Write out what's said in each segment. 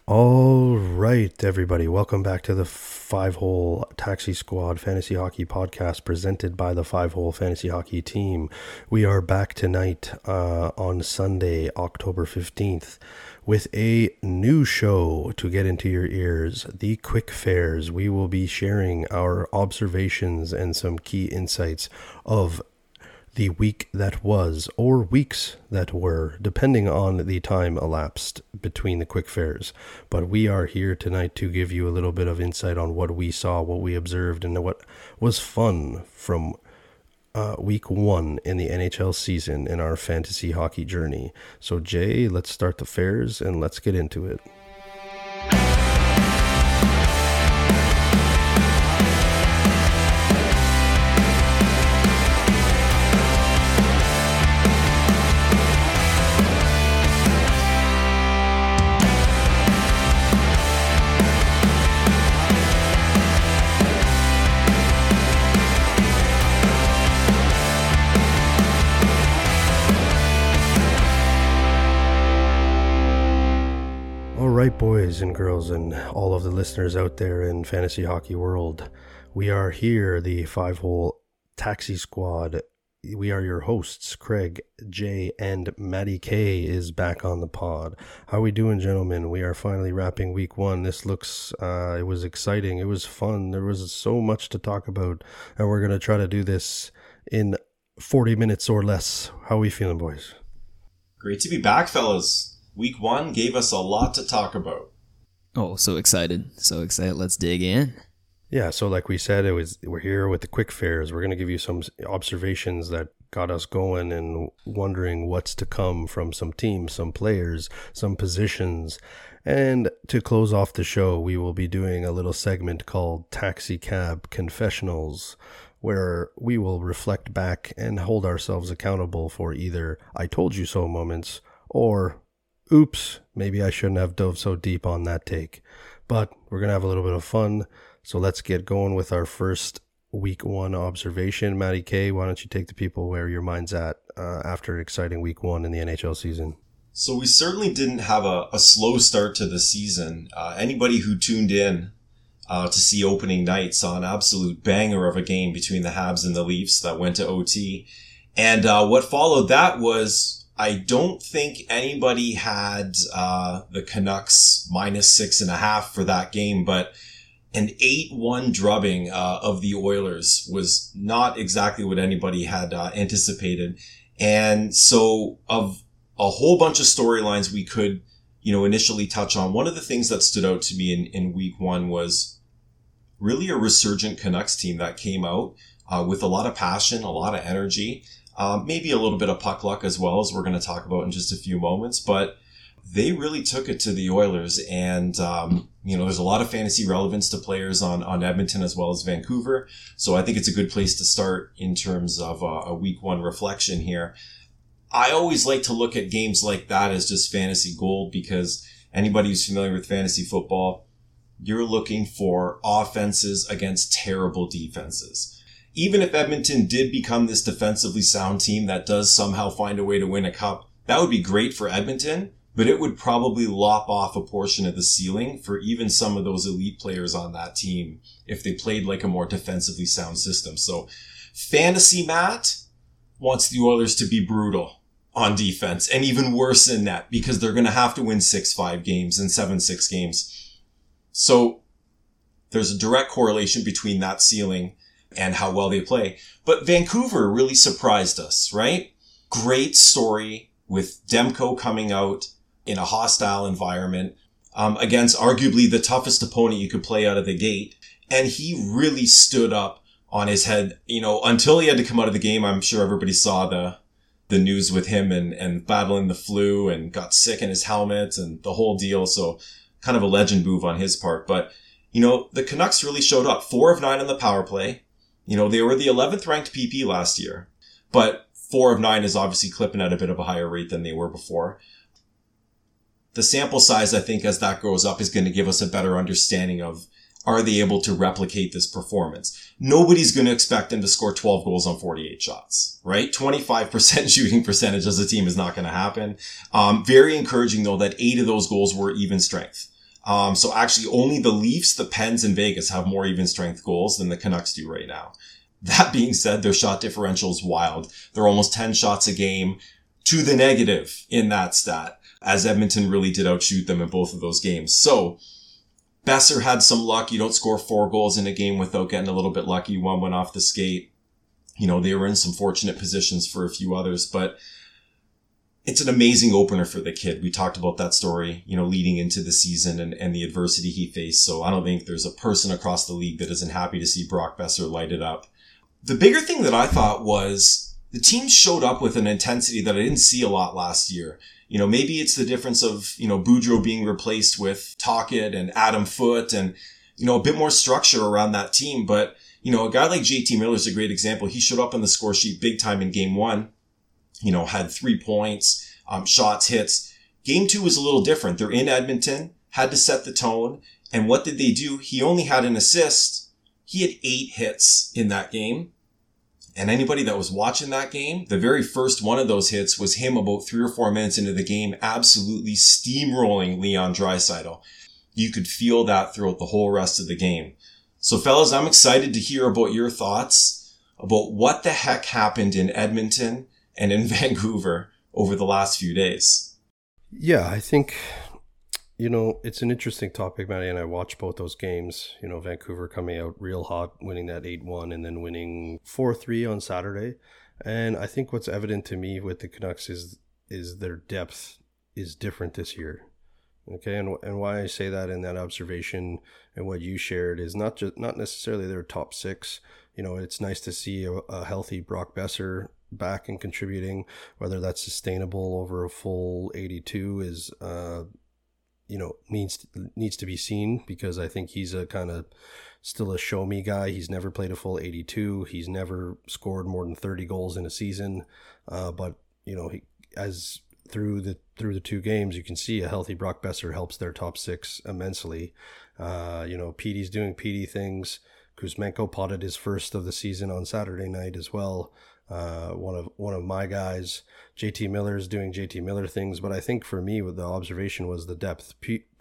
All right, everybody, welcome back to the Five Hole Taxi Squad Fantasy Hockey Podcast presented by the Five Hole Fantasy Hockey Team. We are back tonight on Sunday, October 15th, with a new show to get into your ears, the Quick Fares. We will be sharing our observations and some key insights of the week that was, or weeks that were, depending on the time elapsed between the quick fares. But we are here tonight to give you a little bit of insight on what we saw, what we observed, and what was fun from week one in the NHL season in our fantasy hockey journey. So Jay, let's start the fares and let's get into it. Right, boys and girls and all of the listeners out there in fantasy hockey world, we are here, the Five Hole Taxi Squad. We are your hosts. Craig, Jay, and Maddie K is back on the pod. How are we doing, gentlemen? We are finally wrapping week one. This looks, it was exciting. It was fun. There was so much to talk about, and we're going to try to do this in 40 minutes or less. How are we feeling, boys? Great to be back, fellas. Week one gave us a lot to talk about. Oh, so excited. So excited. Let's dig in. Yeah, so like we said, we're here with the quick fares. We're going to give you some observations that got us going and wondering what's to come from some teams, some players, some positions. And to close off the show, we will be doing a little segment called Taxi Cab Confessionals, where we will reflect back and hold ourselves accountable for either I told you so moments or oops, maybe I shouldn't have dove so deep on that take. But we're going to have a little bit of fun. So let's get going with our first week one observation. Matty K, why don't you take the people where your mind's at after an exciting week one in the NHL season? So we certainly didn't have a slow start to the season. Anybody who tuned in to see opening night saw an absolute banger of a game between the Habs and the Leafs that went to OT. And what followed that was, I don't think anybody had the Canucks minus 6.5 for that game, but an 8-1 drubbing of the Oilers was not exactly what anybody had anticipated. And so of a whole bunch of storylines we could, initially touch on, one of the things that stood out to me in week one was really a resurgent Canucks team that came out with a lot of passion, a lot of energy. Maybe a little bit of puck luck as well, as we're going to talk about in just a few moments, but they really took it to the Oilers. And, there's a lot of fantasy relevance to players on Edmonton as well as Vancouver. So I think it's a good place to start in terms of a week one reflection here. I always like to look at games like that as just fantasy gold, because anybody who's familiar with fantasy football, you're looking for offenses against terrible defenses. Even if Edmonton did become this defensively sound team that does somehow find a way to win a cup, that would be great for Edmonton, but it would probably lop off a portion of the ceiling for even some of those elite players on that team if they played like a more defensively sound system. So Fantasy Matt wants the Oilers to be brutal on defense, and even worse than that, because they're going to have to win 6-5 games and 7-6 games. So there's a direct correlation between that ceiling and how well they play. But Vancouver really surprised us, right? Great story with Demko coming out in a hostile environment against arguably the toughest opponent you could play out of the gate. And he really stood up on his head, until he had to come out of the game. I'm sure everybody saw the news with him and battling the flu and got sick in his helmet and the whole deal. So kind of a legend move on his part. But, the Canucks really showed up. 4 of 9 on the power play. They were the 11th ranked PP last year, but 4 of 9 is obviously clipping at a bit of a higher rate than they were before. The sample size, I think, as that goes up, is going to give us a better understanding of, are they able to replicate this performance? Nobody's going to expect them to score 12 goals on 48 shots, right? 25% shooting percentage as a team is not going to happen. Very encouraging, though, that 8 of those goals were even strength. So actually only the Leafs, the Pens, and Vegas have more even strength goals than the Canucks do right now. That being said, their shot differential is wild. They're almost 10 shots a game to the negative in that stat, as Edmonton really did outshoot them in both of those games. So Besser had some luck. You don't score 4 goals in a game without getting a little bit lucky. One went off the skate. They were in some fortunate positions for a few others, but it's an amazing opener for the kid. We talked about that story, leading into the season and the adversity he faced. So I don't think there's a person across the league that isn't happy to see Brock Besser light it up. The bigger thing that I thought was the team showed up with an intensity that I didn't see a lot last year. Maybe it's the difference of, Boudreau being replaced with Tocchet and Adam Foote and, a bit more structure around that team. But, a guy like JT Miller is a great example. He showed up on the score sheet big time in game 1, had 3 points, shots, hits. Game 2 was a little different. They're in Edmonton, had to set the tone. And what did they do? He only had an assist. He had 8 hits in that game. And anybody that was watching that game, the very first one of those hits was him about 3 or 4 minutes into the game, absolutely steamrolling Leon Draisaitl. You could feel that throughout the whole rest of the game. So fellas, I'm excited to hear about your thoughts about what the heck happened in Edmonton and in Vancouver over the last few days. Yeah, I think, it's an interesting topic, Matty, and I watched both those games. Vancouver coming out real hot, winning that 8-1 and then winning 4-3 on Saturday. And I think what's evident to me with the Canucks is their depth is different this year. Okay, and why I say that in that observation and what you shared is not necessarily their top 6. It's nice to see a healthy Brock Besser back and contributing. Whether that's sustainable over a full 82 is needs to be seen, because I think he's a kind of still a show me guy. He's never played a full 82. He's never scored more than 30 goals in a season. But he, as through the 2 games, you can see a healthy Brock Besser helps their top 6 immensely. Petey's doing Petey things. Kuzmenko potted his first of the season on Saturday night as well. One of my guys, JT Miller, is doing JT Miller things. But I think for me, what the observation was the depth.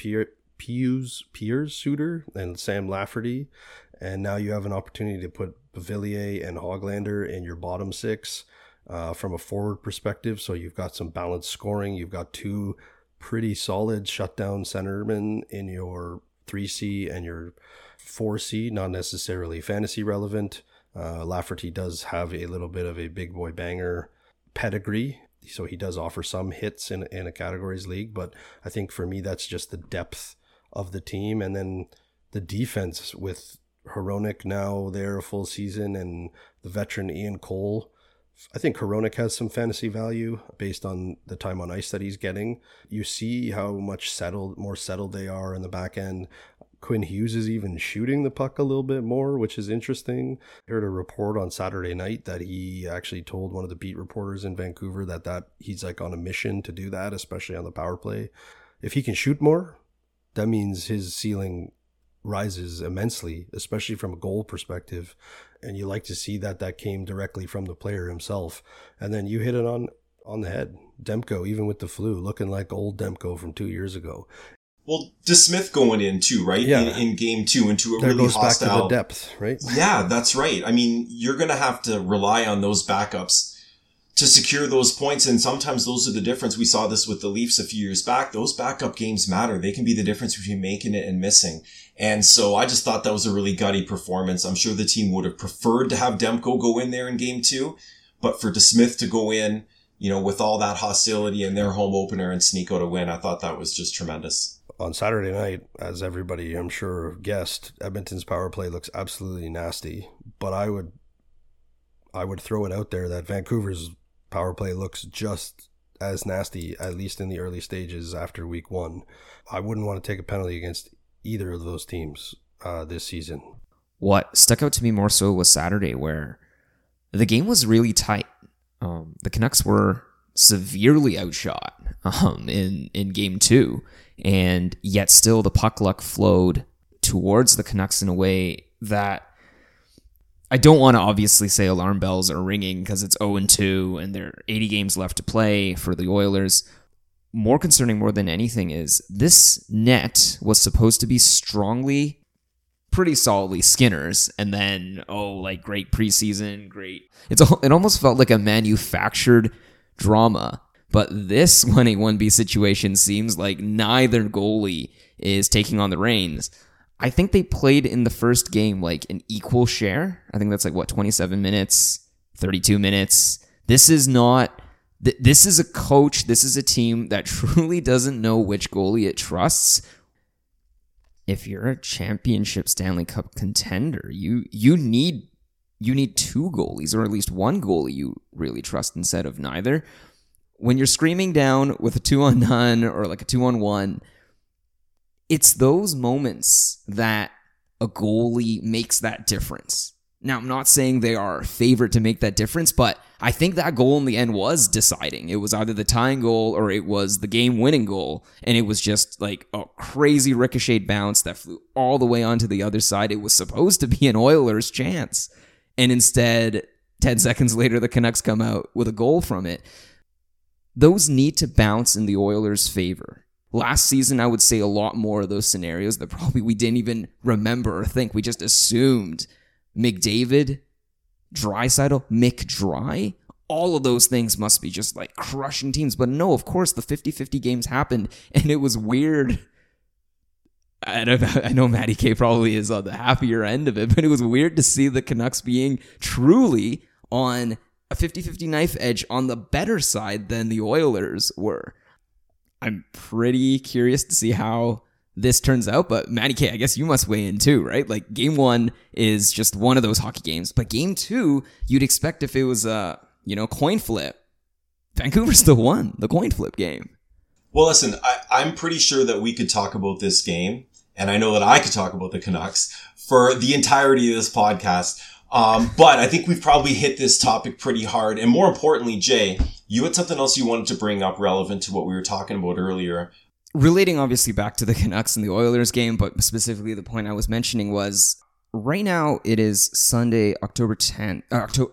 Piers Suter and Sam Lafferty, and now you have an opportunity to put Beauvillier and Hoglander in your bottom 6 from a forward perspective. So you've got some balanced scoring. You've got 2 pretty solid shutdown centermen in your 3C and your 4C, not necessarily fantasy relevant. Lafferty does have a little bit of a big boy banger pedigree, so he does offer some hits in a categories league. But I think for me, that's just the depth of the team. And then the defense with Hronek now there a full season and the veteran Ian Cole. I think Hronek has some fantasy value based on the time on ice that he's getting. You see how much more settled they are in the back end. Quinn Hughes is even shooting the puck a little bit more, which is interesting. I heard a report on Saturday night that he actually told one of the beat reporters in Vancouver that he's like on a mission to do that, especially on the power play. If he can shoot more, that means his ceiling rises immensely, especially from a goal perspective. And you like to see that came directly from the player himself. And then you hit it on the head. Demko, even with the flu, looking like old Demko from 2 years ago. Well, DeSmith going in too, right? Yeah. In game 2 into a there really goes hostile... back to the depth, right? Yeah, that's right. I mean, you're going to have to rely on those backups to secure those points. And sometimes those are the difference. We saw this with the Leafs a few years back. Those backup games matter. They can be the difference between making it and missing. And so I just thought that was a really gutty performance. I'm sure the team would have preferred to have Demko go in there in game 2, but for DeSmith to go in, with all that hostility in their home opener and sneak out a win, I thought that was just tremendous. On Saturday night, as everybody I'm sure guessed, Edmonton's power play looks absolutely nasty. But I would throw it out there that Vancouver's power play looks just as nasty, at least in the early stages after week 1. I wouldn't want to take a penalty against either of those teams this season. What stuck out to me more so was Saturday, where the game was really tight. The Canucks were severely outshot in game 2, and yet still the puck luck flowed towards the Canucks in a way that I don't want to obviously say alarm bells are ringing because it's 0-2 and there are 80 games left to play for the Oilers. more concerning more than anything is this net was supposed to be pretty solidly Skinner's, and then, great preseason, great. It almost felt like a manufactured drama. But this 1A-1B situation seems like neither goalie is taking on the reins. I think they played in the first game like an equal share. I think that's 27 minutes, 32 minutes. This is not... This is a coach, this is a team that truly doesn't know which goalie it trusts. If you're a championship Stanley Cup contender, you need two goalies, or at least one goalie you really trust instead of neither. When you're screaming down with a 2-on-none or like a 2-on-1, it's those moments that a goalie makes that difference. Now, I'm not saying they are favored to make that difference, but I think that goal in the end was deciding. It was either the tying goal or it was the game-winning goal, and it was just like a crazy ricocheted bounce that flew all the way onto the other side. It was supposed to be an Oilers chance, and instead, 10 seconds later, the Canucks come out with a goal from it. Those need to bounce in the Oilers' favor. Last season, I would say a lot more of those scenarios that probably we didn't even remember or think. We just assumed McDavid, Draisaitl, McDry, all of those things must be just like crushing teams. But no, of course, the 50-50 games happened, and it was weird. I know Matty K probably is on the happier end of it, but it was weird to see the Canucks being truly on a 50-50 knife edge on the better side than the Oilers were. I'm pretty curious to see how this turns out, but Matty K, I guess you must weigh in too, right? Like, game one is just one of those hockey games, but game two, you'd expect if it was a, coin flip, Vancouver still won the coin flip game. Well, listen, I'm pretty sure that we could talk about this game, and I know that I could talk about the Canucks for the entirety of this podcast. But I think we've probably hit this topic pretty hard. And more importantly, Jay, you had something else you wanted to bring up relevant to what we were talking about earlier. Relating obviously back to the Canucks and the Oilers game, but specifically the point I was mentioning was right now it is Sunday, October 15th,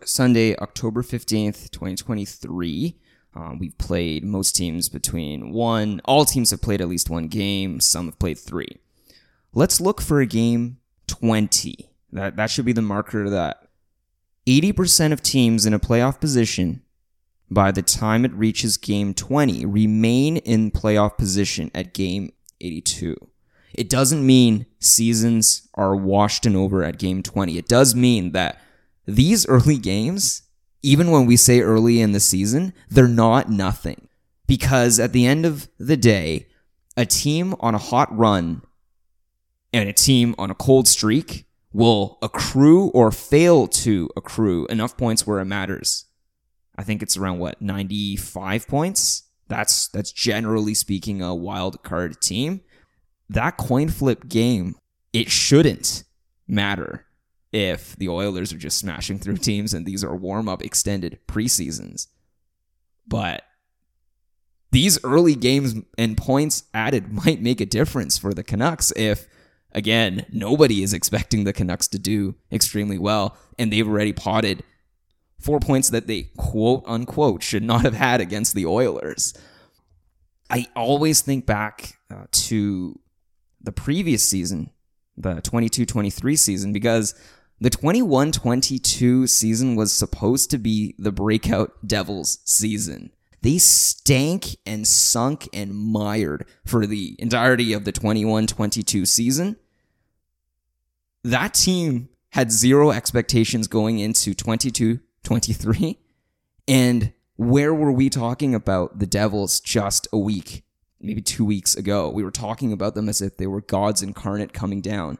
2023. We've played most teams all teams have played at least one game. Some have played 3. Let's look for a game 20. That should be the marker that 80% of teams in a playoff position by the time it reaches game 20 remain in playoff position at game 82. It doesn't mean seasons are washed and over at game 20. It does mean that these early games, even when we say early in the season, they're not nothing. Because at the end of the day, a team on a hot run and a team on a cold streak will accrue or fail to accrue enough points where it matters. I think it's around 95 points. That's generally speaking a wild card team. That coin flip game, it shouldn't matter if the Oilers are just smashing through teams and these are warm-up extended preseasons. But these early games and points added might make a difference for the Canucks if, again, nobody is expecting the Canucks to do extremely well, and they've already potted 4 points that they, quote-unquote, should not have had against the Oilers. I always think back to the previous season, the 22-23 season, because the 21-22 season was supposed to be the breakout Devils season. They stank and sunk and mired for the entirety of the 21-22 season. That team had zero expectations going into 22-23. And where were we talking about the Devils just a week, maybe 2 weeks ago? We were talking about them as if they were gods incarnate coming down.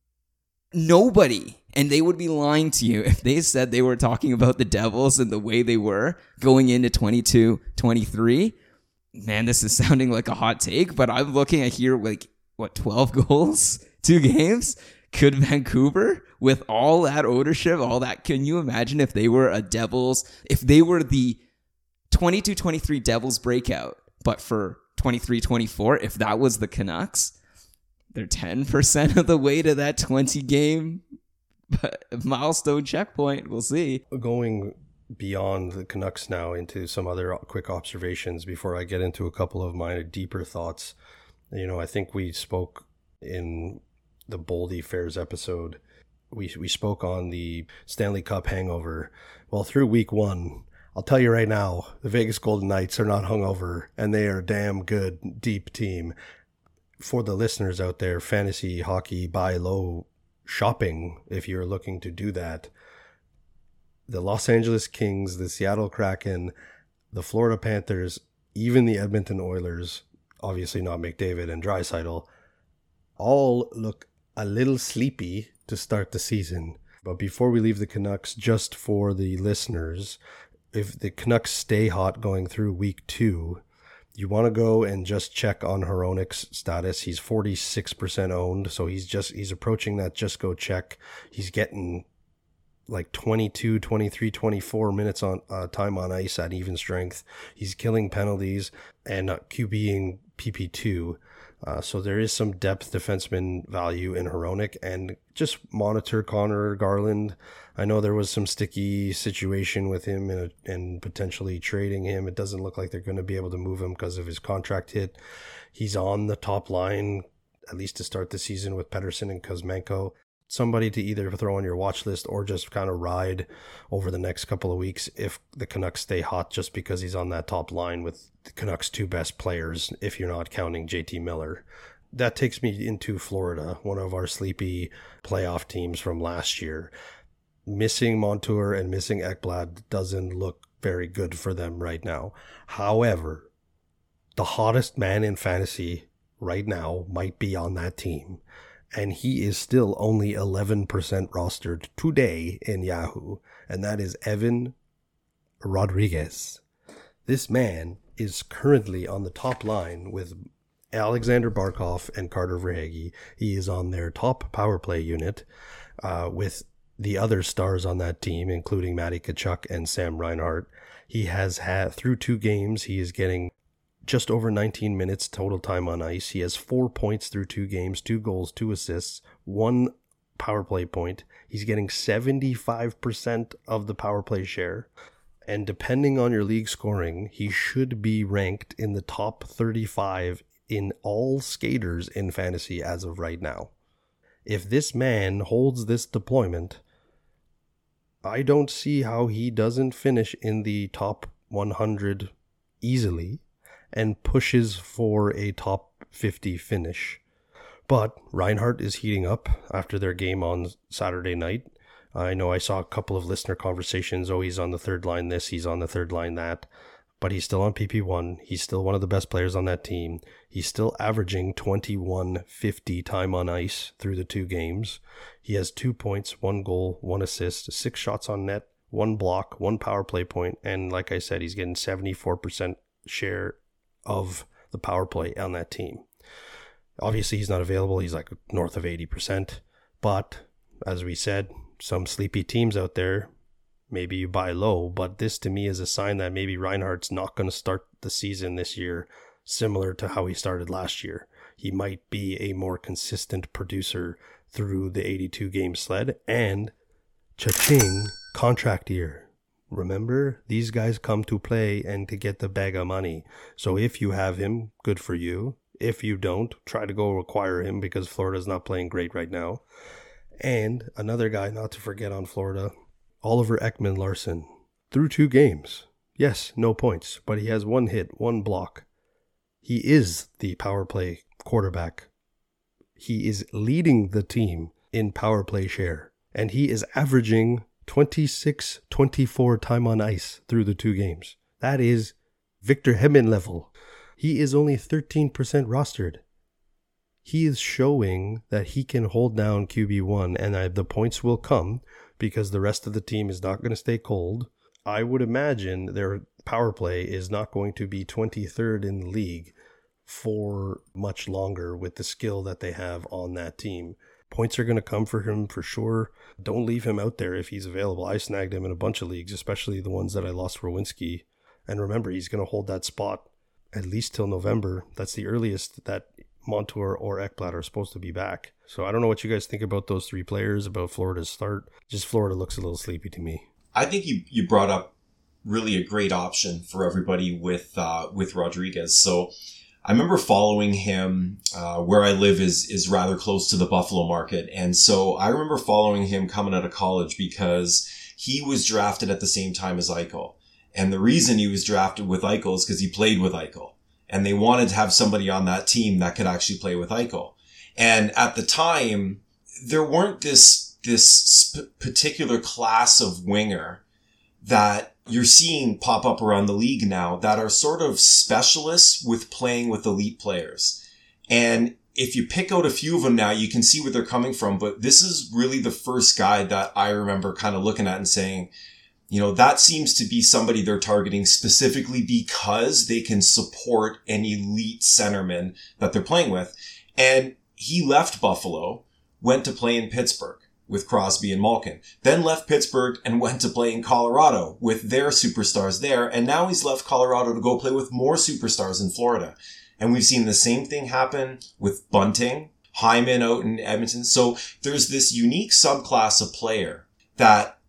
Nobody, and they would be lying to you if they said they were talking about the Devils and the way they were going into 22-23. Man, this is sounding like a hot take, but I'm looking at here 12 goals, 2 games? Could Vancouver, with all that ownership, all that, can you imagine if they were if they were the 22-23 Devils breakout, but for 23-24, if that was the Canucks, they're 10% of the way to that 20-game milestone checkpoint. We'll see. Going beyond the Canucks now into some other quick observations before I get into a couple of my deeper thoughts. I think we spoke in the Boldy Fairs episode. We spoke on the Stanley Cup hangover. Well, through week one, I'll tell you right now, the Vegas Golden Knights are not hungover, and they are a damn good, deep team. For the listeners out there, fantasy hockey buy low shopping, if you're looking to do that, the Los Angeles Kings, the Seattle Kraken, the Florida Panthers, even the Edmonton Oilers, obviously not McDavid and Draisaitl, all look a little sleepy to start the season. But before we leave the Canucks, just for the listeners, if the Canucks stay hot going through week 2, you want to go and just check on Hronik's status. He's 46% owned, so he's approaching that just go check. He's getting like 22, 23, 24 minutes on time on ice at even strength. He's killing penalties and QBing PP2. So there is some depth defenseman value in Hronik, and just monitor Connor Garland. I know there was some sticky situation with him and potentially trading him. It doesn't look like they're going to be able to move him because of his contract hit. He's on the top line, at least to start the season, with Pettersson and Kuzmenko. Somebody to either throw on your watch list or just kind of ride over the next couple of weeks if the Canucks stay hot, just because he's on that top line with the Canucks' 2 best players, if you're not counting JT Miller. That takes me into Florida, one of our sleepy playoff teams from last year. Missing Montour and missing Ekblad doesn't look very good for them right now. However, the hottest man in fantasy right now might be on that team. And he is still only 11% rostered today in Yahoo. And that is Evan Rodriguez. This man is currently on the top line with Alexander Barkov and Carter Verhaeghe. He is on their top power play unit with the other stars on that team, including Matty Tkachuk and Sam Reinhart. He has had, through 2 games, he is getting just over 19 minutes total time on ice. He has 4 points through 2 games, 2 goals, 2 assists, 1 power play point. He's getting 75% of the power play share. And depending on your league scoring, he should be ranked in the top 35 in all skaters in fantasy as of right now. If this man holds this deployment, I don't see how he doesn't finish in the top 100 easily and pushes for a top 50 finish. But Reinhart is heating up after their game on Saturday night. I know I saw a couple of listener conversations. Oh, he's on the third line this, he's on the third line that. But he's still on PP1. He's still one of the best players on that team. He's still averaging 21.50 time on ice through the 2 games. He has 2 points, 1 goal, 1 assist, 6 shots on net, 1 block, 1 power play point. And like I said, he's getting 74% share of the power play on that team. Obviously, he's not available. He's like north of 80%. But as we said, some sleepy teams out there, maybe you buy low. But this to me is a sign that maybe Reinhart's not going to start the season this year similar to how he started last year. He might be a more consistent producer through the 82 game sled. And cha-ching, contract year. Remember, these guys come to play and to get the bag of money. So if you have him, good for you. If you don't, try to go acquire him because Florida's not playing great right now. And another guy not to forget on Florida, Oliver Ekman-Larsson. Through 2 games. Yes, no points, but he has 1 hit, 1 block. He is the power play quarterback. He is leading the team in power play share. And he is averaging 26-24 time on ice through the 2 games. That is Victor Hedman level. He is only 13% rostered. He is showing that he can hold down QB1, and the points will come because the rest of the team is not going to stay cold. I would imagine their power play is not going to be 23rd in the league for much longer with the skill that they have on that team. Points are going to come for him for sure. Don't leave him out there if he's available. I snagged him in a bunch of leagues, especially the ones that I lost for Winsky. And remember, he's going to hold that spot at least till November. That's the earliest that Montour or Ekblad are supposed to be back. So I don't know what you guys think about those 3 players, about Florida's start. Just Florida looks a little sleepy to me. I think you brought up really a great option for everybody with Rodriguez. So I remember following him, where I live is rather close to the Buffalo market. And so I remember following him coming out of college because he was drafted at the same time as Eichel. And the reason he was drafted with Eichel is because he played with Eichel. And they wanted to have somebody on that team that could actually play with Eichel. And at the time, there weren't this particular class of winger that you're seeing pop up around the league now that are sort of specialists with playing with elite players. And if you pick out a few of them now, you can see where they're coming from. But this is really the first guy that I remember kind of looking at and saying, you know, that seems to be somebody they're targeting specifically because they can support an elite centerman that they're playing with. And he left Buffalo, went to play in Pittsburgh with Crosby and Malkin, then left Pittsburgh and went to play in Colorado with their superstars there. And now he's left Colorado to go play with more superstars in Florida. And we've seen the same thing happen with Bunting, Hyman out in Edmonton. So there's this unique subclass of player that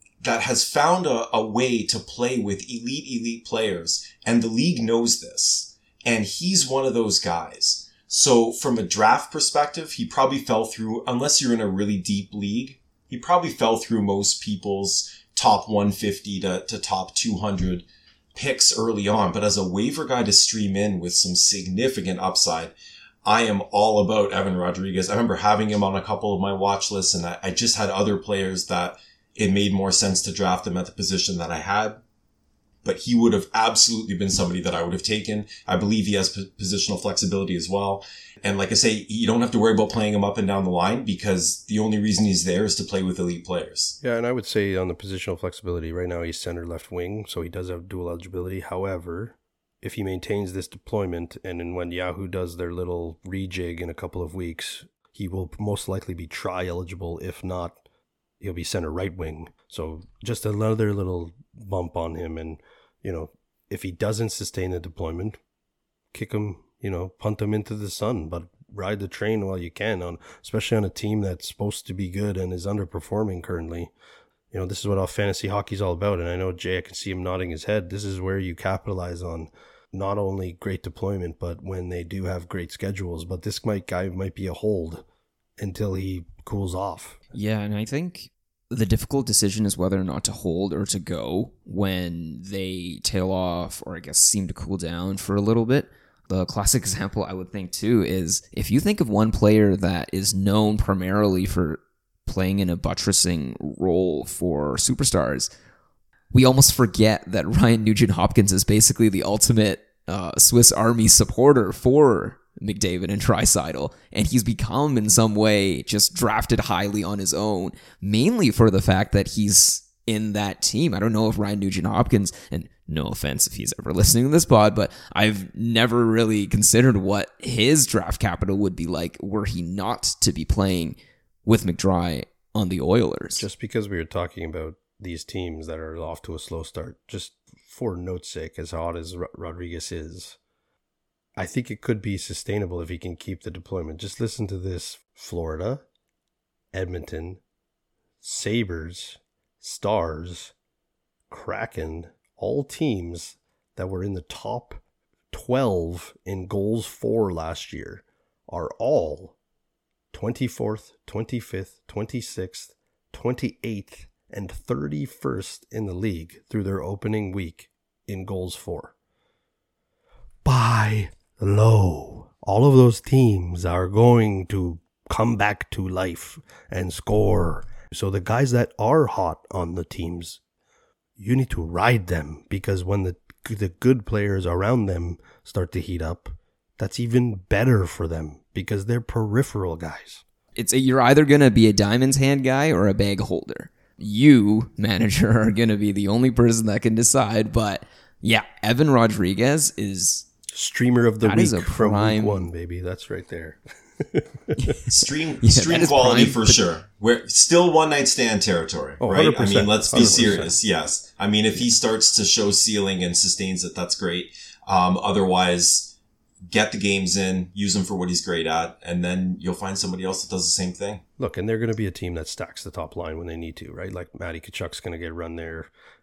has found a way to play with elite players. And the league knows this. And he's one of those guys. So from a draft perspective, he probably fell through, unless you're in a really deep league, he probably fell through most people's top 150 to top 200 picks early on. But as a waiver guy to stream in with some significant upside, I am all about Evan Rodriguez. I remember having him on a couple of my watch lists, and I just had other players that it made more sense to draft him at the position that I had. But he would have absolutely been somebody that I would have taken. I believe he has positional flexibility as well. And like I say, you don't have to worry about playing him up and down the line because the only reason he's there is to play with elite players. Yeah, and I would say on the positional flexibility, right now he's center left wing, so he does have dual eligibility. However, if he maintains this deployment and then when Yahoo does their little rejig in a couple of weeks, he will most likely be tri-eligible. If not, he'll be center right wing. So just another little bump on him. And, you know, if he doesn't sustain the deployment, kick him, you know, punt him into the sun, but ride the train while you can, especially on a team that's supposed to be good and is underperforming currently. You know, this is what all fantasy hockey is all about. And I know, Jay, I can see him nodding his head. This is where you capitalize on not only great deployment, but when they do have great schedules. But this guy might be a hold until he cools off. Yeah, and I think the difficult decision is whether or not to hold or to go when they tail off or I guess seem to cool down for a little bit. The classic example I would think too is if you think of one player that is known primarily for playing in a buttressing role for superstars, we almost forget that Ryan Nugent-Hopkins is basically the ultimate Swiss Army supporter for McDavid and Draisaitl, and he's become in some way just drafted highly on his own, mainly for the fact that he's in that team. I don't know if Ryan Nugent-Hopkins, and no offense if he's ever listening to this pod, but I've never really considered what his draft capital would be like were he not to be playing with McDry on the Oilers. Just because we were talking about these teams that are off to a slow start, just for note's sake, as hot as Rodriguez is, I think it could be sustainable if he can keep the deployment. Just listen to this. Florida, Edmonton, Sabres, Stars, Kraken, all teams that were in the top 12 in goals for last year are all 24th, 25th, 26th, 28th, and 31st in the league through their opening week in goals for. Buy low. All of those teams are going to come back to life and score. So the guys that are hot on the teams, you need to ride them, because when the good players around them start to heat up, that's even better for them because they're peripheral guys. You're either going to be a diamond's hand guy or a bag holder. You, manager, are going to be the only person that can decide. But yeah, Evan Rodriguez is streamer of the week from week one, baby. That's right there. Stream quality for sure. We're still one night stand territory, right? 100%, I mean, let's be 100%. Serious. Yes. I mean, if he starts to show ceiling and sustains it, that's great. Otherwise, get the games in, use him for what he's great at, and then you'll find somebody else that does the same thing. Look, and they're going to be a team that stacks the top line when they need to, right? Like Matty Tkachuk's going to get run there.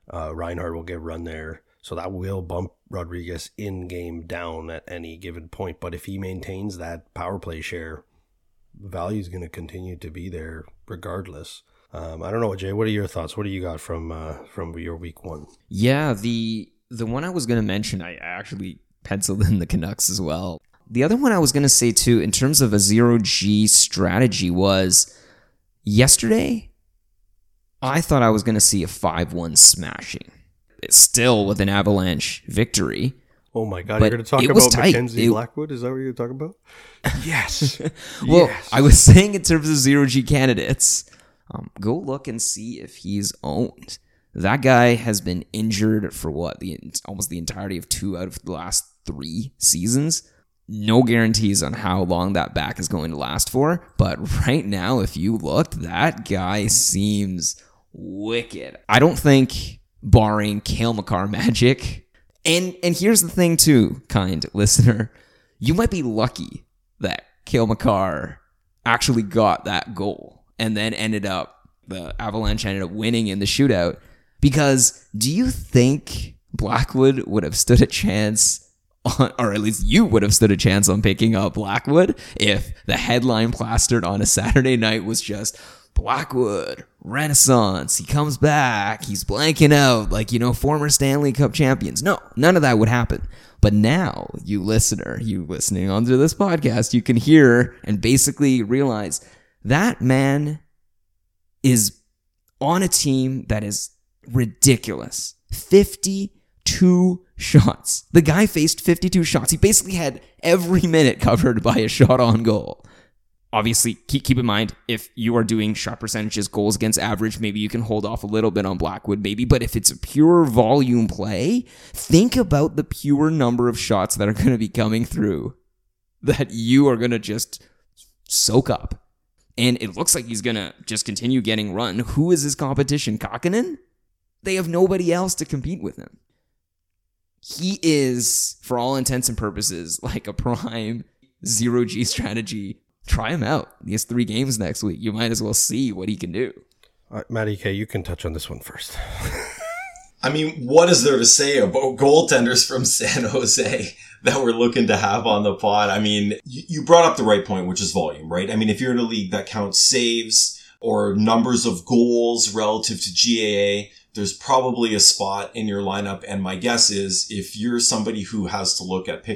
Reinhardt will get run there. So that will bump Rodriguez in-game down at any given point. But if he maintains that power play share, the value is going to continue to be there regardless. I don't know, Jay, what are your thoughts? What do you got from your week one? Yeah, the one I was going to mention, I actually penciled in the Canucks as well. The other one I was going to say too, in terms of a 0G strategy, was yesterday, I thought I was going to see a 5-1 smashing. It's still with an Avalanche victory. Oh my God, you're going to talk about Mackenzie Blackwood? Is that what you're going to talk about? Yes. Well, yes. I was saying in terms of 0G candidates, go look and see if he's owned. That guy has been injured for almost the entirety of 2 out of the last 3 seasons. No guarantees on how long that back is going to last for. But right now, if you looked, that guy seems wicked. I don't think, barring Cale Makar magic, and here's the thing too, kind listener, you might be lucky that Cale Makar actually got that goal and then the Avalanche ended up winning in the shootout. Because do you think Blackwood would have stood a chance or at least you would have stood a chance on picking up Blackwood if the headline plastered on a Saturday night was just Blackwood, Renaissance, he comes back, he's blanking out, former Stanley Cup champions. No, none of that would happen. But now, you listener, you listening onto this podcast, you can hear and basically realize that man is on a team that is ridiculous. 52 shots. The guy faced 52 shots. He basically had every minute covered by a shot on goal. Obviously, keep in mind, if you are doing shot percentages, goals against average, maybe you can hold off a little bit on Blackwood, maybe. But if it's a pure volume play, think about the pure number of shots that are going to be coming through that you are going to just soak up. And it looks like he's going to just continue getting run. Who is his competition? Kakkonen? They have nobody else to compete with him. He is, for all intents and purposes, like a prime 0G strategy. Try him out. He has 3 games next week. You might as well see what he can do. Matty K, you can touch on this one first. I mean, what is there to say about goaltenders from San Jose that we're looking to have on the pod? I mean, you brought up the right point, which is volume, right? I mean, if you're in a league that counts saves or numbers of goals relative to GAA, there's probably a spot in your lineup. And my guess is if you're somebody who has to look at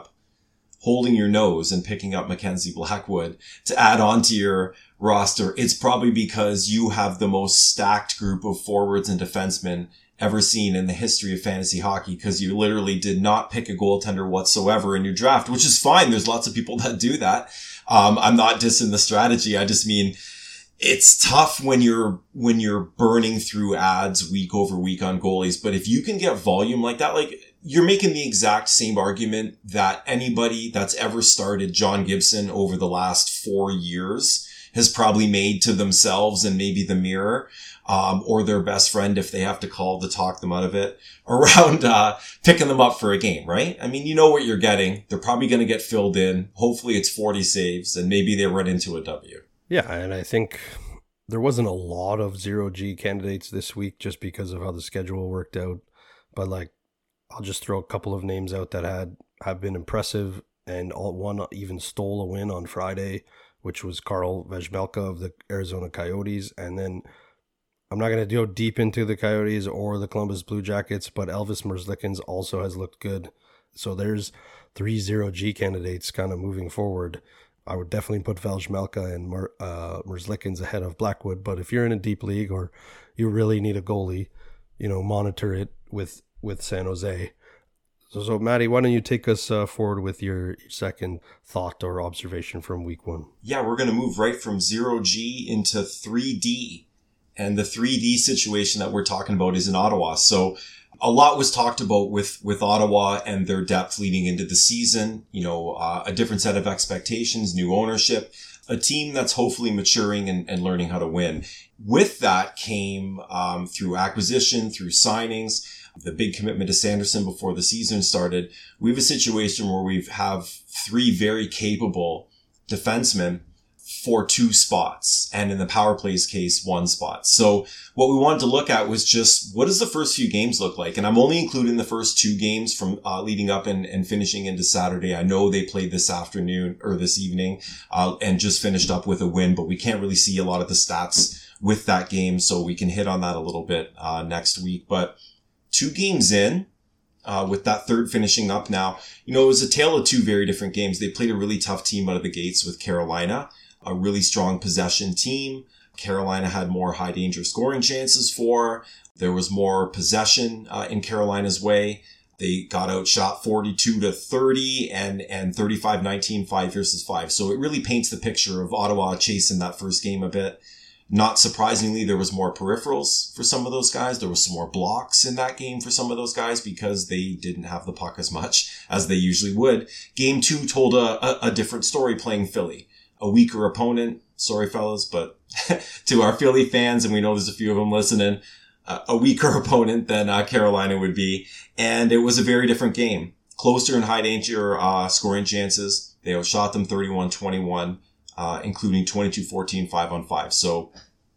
holding your nose and picking up Mackenzie Blackwood to add on to your roster, it's probably because you have the most stacked group of forwards and defensemen ever seen in the history of fantasy hockey, because you literally did not pick a goaltender whatsoever in your draft, which is fine. There's lots of people that do that. I'm not dissing the strategy. I just mean it's tough when you're burning through ads week over week on goalies. But if you can get volume like that, you're making the exact same argument that anybody that's ever started John Gibson over the last 4 years has probably made to themselves and maybe the mirror, or their best friend if they have to call to talk them out of it, around picking them up for a game, right? I mean, you know what you're getting. They're probably going to get filled in. Hopefully it's 40 saves and maybe they run into a W. Yeah, and I think there wasn't a lot of 0G candidates this week just because of how the schedule worked out. But I'll just throw a couple of names out that have been impressive, and one even stole a win on Friday, which was Karl Vejmelka of the Arizona Coyotes. And then I'm not going to go deep into the Coyotes or the Columbus Blue Jackets, but Elvis Merzlikins also has looked good. So there's 3 0G candidates kind of moving forward. I would definitely put Vejmelka and Merzlikins ahead of Blackwood. But if you're in a deep league or you really need a goalie, monitor it with San Jose. So Matty, why don't you take us forward with your second thought or observation from week one? Yeah, we're going to move right from 0G into 3D. And the 3D situation that we're talking about is in Ottawa. So a lot was talked about with Ottawa and their depth leading into the season. A different set of expectations, new ownership, a team that's hopefully maturing and learning how to win. With that came, through acquisition, through signings, the big commitment to Sanderson before the season started. We have a situation where we have 3 very capable defensemen for 2 spots, and in the power plays case, 1 spot. So what we wanted to look at was just what does the first few games look like? And I'm only including the first 2 games from leading up and finishing into Saturday. I know they played this afternoon or this evening and just finished up with a win, but we can't really see a lot of the stats with that game, so we can hit on that a little bit next week. But 2 games in, with that third finishing up now, it was a tale of 2 very different games. They played a really tough team out of the gates with Carolina, a really strong possession team. Carolina had more high danger scoring chances for. There was more possession in Carolina's way. They got outshot 42-30 and 35-19, 5 versus 5. So it really paints the picture of Ottawa chasing that first game a bit. Not surprisingly, there was more peripherals for some of those guys. There was some more blocks in that game for some of those guys because they didn't have the puck as much as they usually would. Game 2 told a different story playing Philly. A weaker opponent. Sorry, fellas, but to our Philly fans, and we know there's a few of them listening, a weaker opponent than Carolina would be. And it was a very different game. Closer and high danger scoring chances. They outshot them 31-21. Including 22-14, 5-on-5. So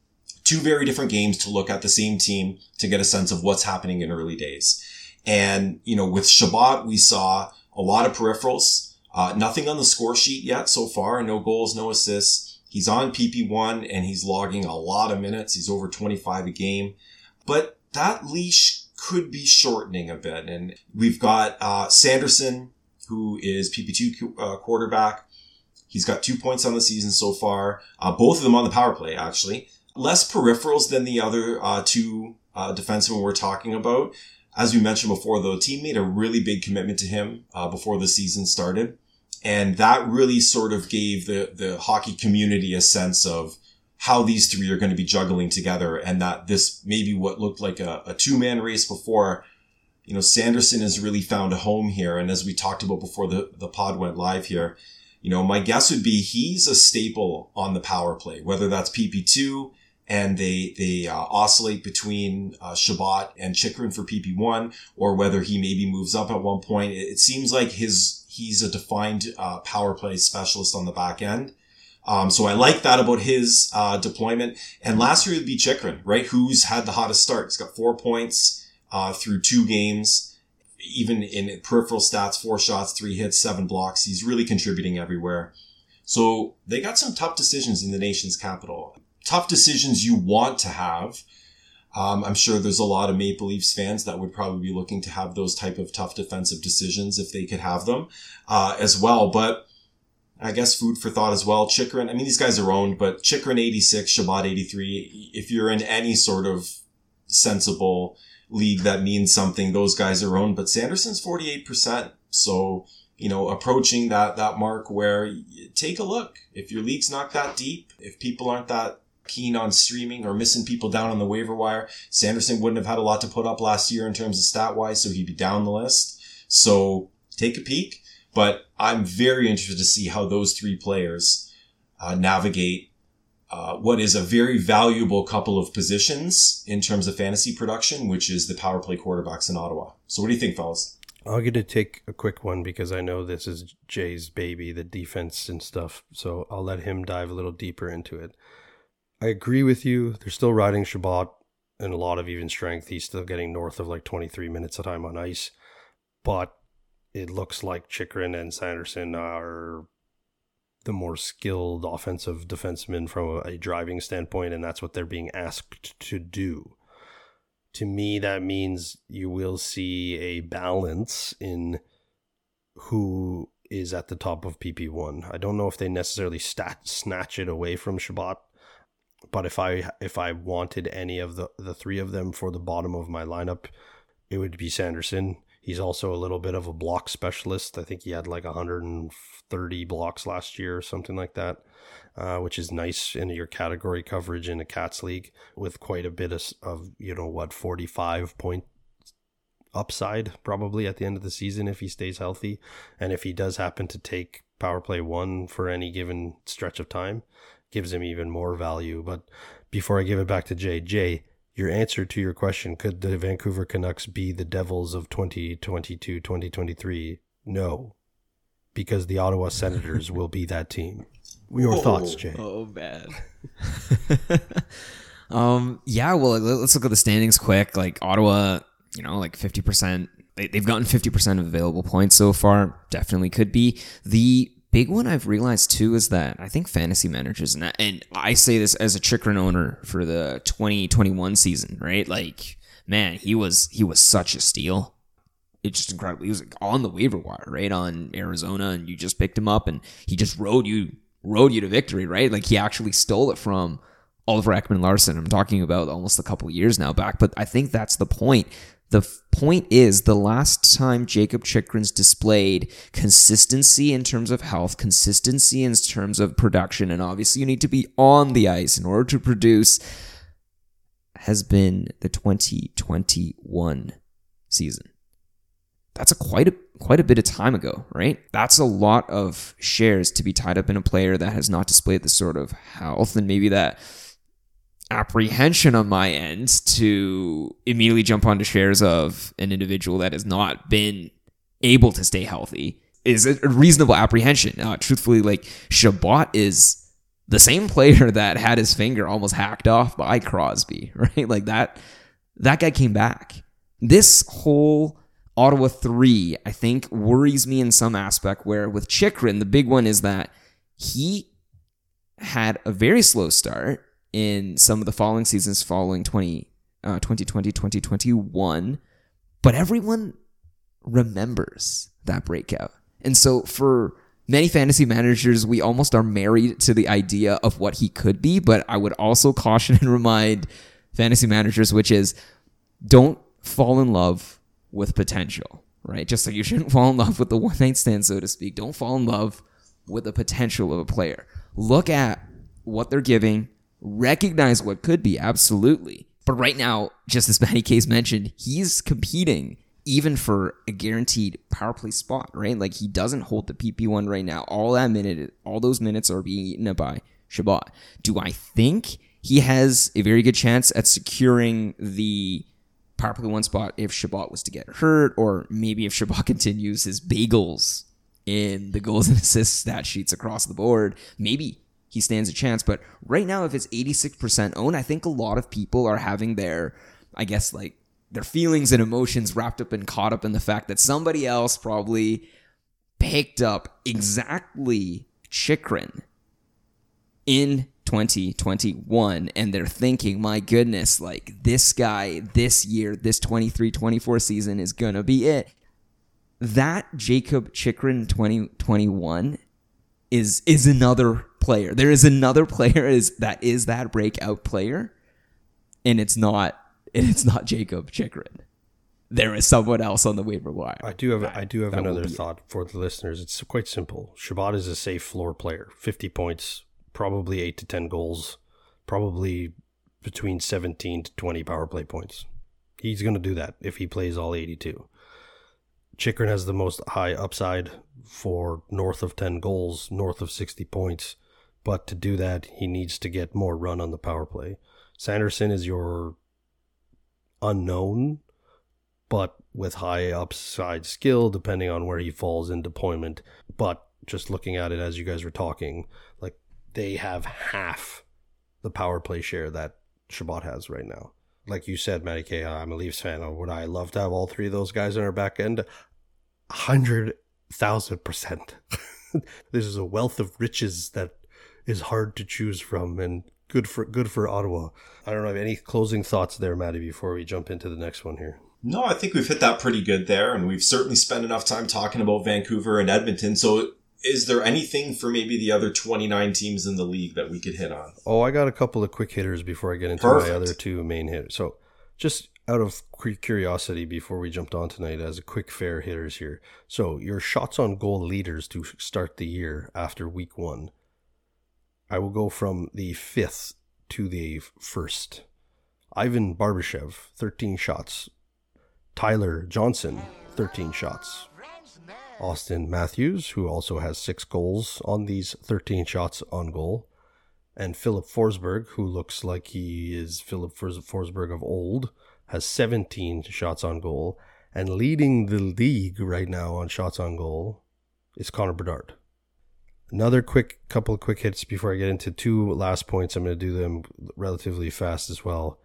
2 very different games to look at the same team to get a sense of what's happening in early days. And, with Chabot, we saw a lot of peripherals, nothing on the score sheet yet so far. No goals, no assists. He's on PP1 and he's logging a lot of minutes. He's over 25 a game, but that leash could be shortening a bit. And we've got, Sanderson, who is PP2 quarterback. He's got 2 points on the season so far. Both of them on the power play, actually. Less peripherals than the other 2 defensemen we're talking about. As we mentioned before, though, the team made a really big commitment to him before the season started. And that really sort of gave the hockey community a sense of how these 3 are going to be juggling together, and that this maybe what looked like a 2-man race before. Sanderson has really found a home here. And as we talked about before the pod went live here, my guess would be he's a staple on the power play, whether that's PP2 and they oscillate between Chabot and Chychrun for PP1, or whether he maybe moves up at one point. It seems like he's a defined power play specialist on the back end. So I like that about his deployment. And last year would be Chychrun, right? Who's had the hottest start. He's got 4 points through 2 games. Even in peripheral stats, 4 shots, 3 hits, 7 blocks. He's really contributing everywhere. So they got some tough decisions in the nation's capital. Tough decisions you want to have. I'm sure there's a lot of Maple Leafs fans that would probably be looking to have those type of tough defensive decisions if they could have them as well. But I guess food for thought as well. Chychrun, these guys are owned, but Chychrun 86, Chabot 83. If you're in any sort of sensible league that means something, those guys are owned. But Sanderson's 48%. So, approaching that mark where take a look. If your league's not that deep, if people aren't that keen on streaming or missing people down on the waiver wire, Sanderson wouldn't have had a lot to put up last year in terms of stat-wise, so he'd be down the list. So take a peek. But I'm very interested to see how those 3 players navigate what is a very valuable couple of positions in terms of fantasy production, which is the power play quarterbacks in Ottawa. So what do you think, fellas? I'll get to take a quick one because I know this is Jay's baby, the defense and stuff. So I'll let him dive a little deeper into it. I agree with you. They're still riding Chabot and a lot of even strength. He's still getting north of like 23 minutes of time on ice. But it looks like Chychrun and Sanderson are the more skilled offensive defensemen from a driving standpoint, and that's what they're being asked to do. To me, that means you will see a balance in who is at the top of PP1. I don't know if they necessarily snatch it away from Chabot, but if I wanted any of the 3 of them for the bottom of my lineup, it would be Sanderson. He's also a little bit of a block specialist. I think he had like 130 blocks last year or something like that, which is nice in your category coverage in a Cats league with quite a bit of 45 point upside probably at the end of the season if he stays healthy. And if he does happen to take power play 1 for any given stretch of time, gives him even more value. But before I give it back to Jay, your answer to your question, could the Vancouver Canucks be the Devils of 2022, 2023? No, because the Ottawa Senators will be that team. Your thoughts, Jay? Oh, bad. Yeah, well, let's look at the standings quick. Like Ottawa, 50%. They've gotten 50% of available points so far. Definitely could be. The big one I've realized too is that I think fantasy managers, and I say this as a Chychrun owner for the 2021 season, right? Like, man, he was such a steal. It's just incredible. He was on the waiver wire, right, on Arizona, and you just picked him up, and he just rode you to victory, right? Like, he actually stole it from Oliver Ekman-Larsson. I'm talking about almost a couple of years now back, but I think that's the point. The point is, the last time Jakob Chychrun's displayed consistency in terms of health, consistency in terms of production, and obviously you need to be on the ice in order to produce, has been the 2021 season. That's quite a bit of time ago, right? That's a lot of shares to be tied up in a player that has not displayed the sort of health and maybe that apprehension on my end to immediately jump onto shares of an individual that has not been able to stay healthy is a reasonable apprehension. Truthfully, like, Chabot is the same player that had his finger almost hacked off by Crosby, right? Like, that guy came back. This whole Ottawa 3, I think, worries me in some aspect, where with Chychrun, the big one is that he had a very slow start in some of the following seasons following 2020, 2021, but everyone remembers that breakout. And so for many fantasy managers, we almost are married to the idea of what he could be, but I would also caution and remind fantasy managers, which is, don't fall in love with potential, right? Just like you shouldn't fall in love with the one-night stand, so to speak. Don't fall in love with the potential of a player. Look at what they're giving, recognize what could be, absolutely. But right now, just as Matty Case mentioned, he's competing even for a guaranteed power play spot, right? Like, he doesn't hold the PP1 right now. All those minutes are being eaten up by Chabot. Do I think he has a very good chance at securing the power play 1 spot if Chabot was to get hurt, or maybe if Chabot continues his bagels in the goals and assists stat sheets across the board? Maybe he stands a chance, but right now, if it's 86% owned, I think a lot of people are having their feelings and emotions wrapped up and caught up in the fact that somebody else probably picked up exactly Chychrun in 2021, and they're thinking, my goodness, like, this guy this year, this 23-24 season is gonna be it. That Jakob Chychrun 2021 is another player. There is another player that is that breakout player, and it's not Jakob Chychrun. There is someone else on the waiver wire. I do have another thought for the listeners. It's quite simple. Chabot is a safe floor player. 50 points, probably 8 to 10 goals, probably between 17 to 20 power play points. He's going to do that if he plays all 82. Chychrun has the most high upside for north of 10 goals, north of 60 points. But to do that, he needs to get more run on the power play. Sanderson is your unknown, but with high upside skill, depending on where he falls in deployment. But just looking at it as you guys were talking, like, they have half the power play share that Chabot has right now. Like you said, Matty K, I'm a Leafs fan. Would I love to have all three of those guys on our back end? 100,000%. This is a wealth of riches that is hard to choose from, and good for Ottawa. I don't know, any closing thoughts there, Matty, before we jump into the next one here? No, I think we've hit that pretty good there, and we've certainly spent enough time talking about Vancouver and Edmonton. So is there anything for maybe the other 29 teams in the league that we could hit on? Oh, I got a couple of quick hitters before I get into my other two main hitters. So just out of curiosity before we jumped on tonight, as a quick fair hitters here. So your shots on goal leaders to start the year after week 1. I will go from the 5th to the 1st. Ivan Barbashev, 13 shots. Tyler Johnson, 13 shots. Austin Matthews, who also has 6 goals on these 13 shots on goal. And Philip Forsberg, who looks like he is Philip Forsberg of old, has 17 shots on goal. And leading the league right now on shots on goal is Connor Bedard. Another couple of quick hits before I get into two last points. I'm going to do them relatively fast as well.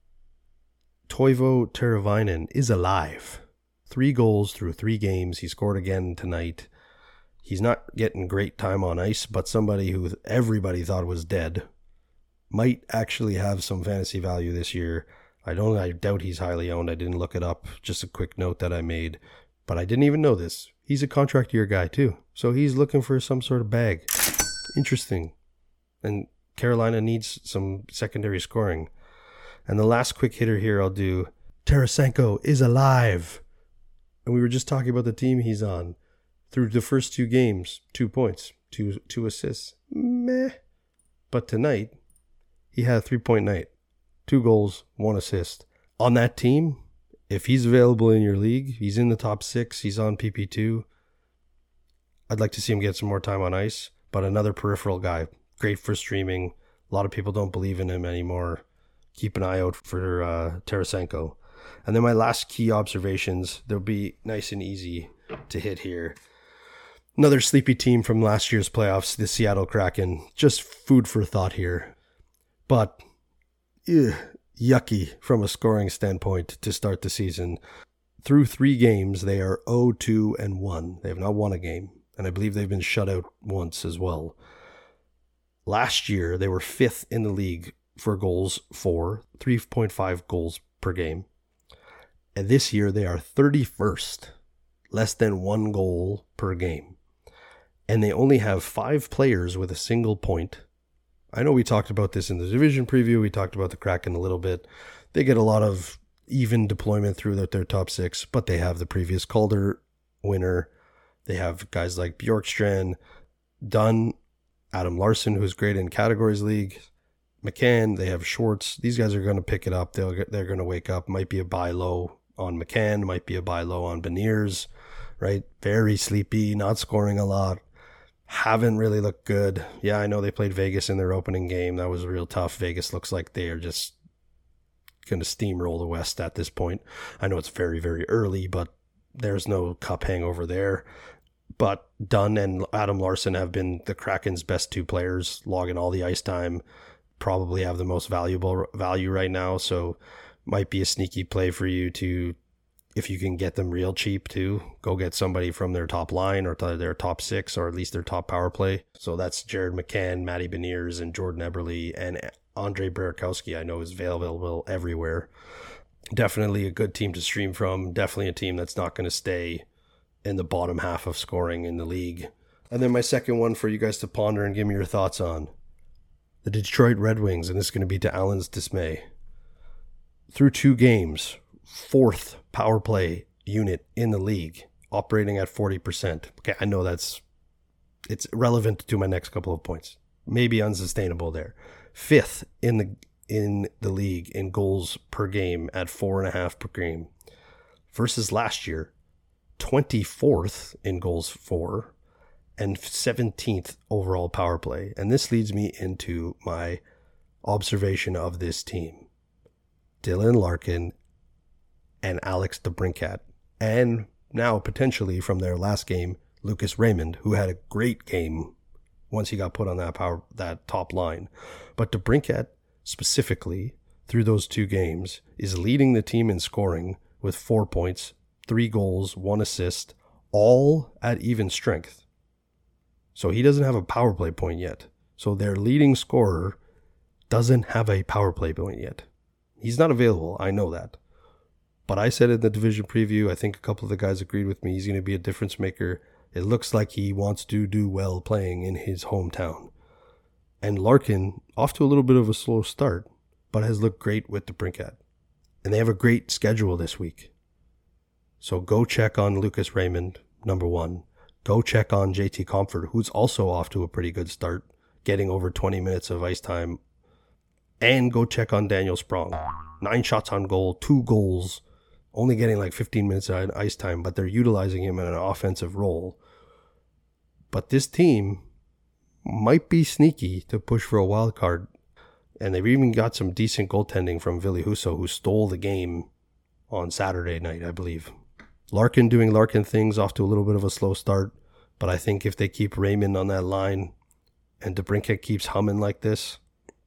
Toivo Teravainen is alive. 3 goals through 3 games. He scored again tonight. He's not getting great time on ice, but somebody who everybody thought was dead might actually have some fantasy value this year. I doubt he's highly owned. I didn't look it up. Just a quick note that I made. But I didn't even know this. He's a contract year guy too. So he's looking for some sort of bag. Interesting. And Carolina needs some secondary scoring. And the last quick hitter here I'll do. Tarasenko is alive. And we were just talking about the team he's on. Through the first 2 games, 2 points, 2 assists. Meh. But tonight, he had a 3-point night. 2 goals, 1 assist. On that team, if he's available in your league, he's in the top 6, he's on PP2. I'd like to see him get some more time on ice, but another peripheral guy. Great for streaming. A lot of people don't believe in him anymore. Keep an eye out for Tarasenko. And then my last key observations, they'll be nice and easy to hit here. Another sleepy team from last year's playoffs, the Seattle Kraken. Just food for thought here. But yucky from a scoring standpoint to start the season. Through 3 games, they are 0-2-1. They have not won a game. And I believe they've been shut out once as well. Last year, they were 5th in the league for goals for 3.5 goals per game. And this year, they are 31st. Less than 1 goal per game. And they only have 5 players with a single point. I know we talked about this in the division preview. We talked about the Kraken a little bit. They get a lot of even deployment through their top 6, but they have the previous Calder winner. They have guys like Bjorkstrand, Dunn, Adam Larson, who's great in categories league, McCann. They have Schwartz. These guys are going to pick it up. They're going to wake up. Might be a buy low on McCann. Might be a buy low on Beniers, right? Very sleepy, not scoring a lot. Haven't really looked good. Yeah, I know they played Vegas in their opening game. That was real tough. Vegas looks like they are just going to steamroll the West at this point. I know it's very, very early, but there's no cup hangover there. But Dunn and Adam Larson have been the Kraken's best 2 players, logging all the ice time, probably have the most value right now. So might be a sneaky play for you to, if you can get them real cheap too, go get somebody from their top line or their top 6 or at least their top power play. So that's Jared McCann, Matty Beniers, and Jordan Eberle, and Andre Burakovsky I know is available everywhere. Definitely a good team to stream from. Definitely a team that's not going to stay in the bottom half of scoring in the league. And then my second one for you guys to ponder and give me your thoughts on. The Detroit Red Wings, and this is going to be to Alan's dismay. Through 2 games, 4th power play unit in the league, operating at 40%. Okay, I know it's relevant to my next couple of points. Maybe unsustainable there. 5th in the league in goals per game at 4.5 per game. Versus last year, 24th in goals for and 17th overall power play. And this leads me into my observation of this team. Dylan Larkin and Alex DeBrincat, and now potentially from their last game, Lucas Raymond, who had a great game once he got put on that top line. But DeBrincat specifically, through those 2 games, is leading the team in scoring with 4 points, 3 goals, 1 assist, all at even strength. So he doesn't have a power play point yet. So their leading scorer doesn't have a power play point yet. He's not available, I know that. But I said in the division preview, I think a couple of the guys agreed with me, he's going to be a difference maker. It looks like he wants to do well playing in his hometown. And Larkin, off to a little bit of a slow start, but has looked great with DeBrincat. And they have a great schedule this week. So go check on Lucas Raymond, number 1. Go check on JT Compher, who's also off to a pretty good start, getting over 20 minutes of ice time. And go check on Daniel Sprong. 9 shots on goal, 2 goals, only getting like 15 minutes of ice time, but they're utilizing him in an offensive role. But this team might be sneaky to push for a wild card. And they've even got some decent goaltending from Ville Husso, who stole the game on Saturday night, I believe. Larkin doing Larkin things, off to a little bit of a slow start. But I think if they keep Raymond on that line and DeBrincat keeps humming like this,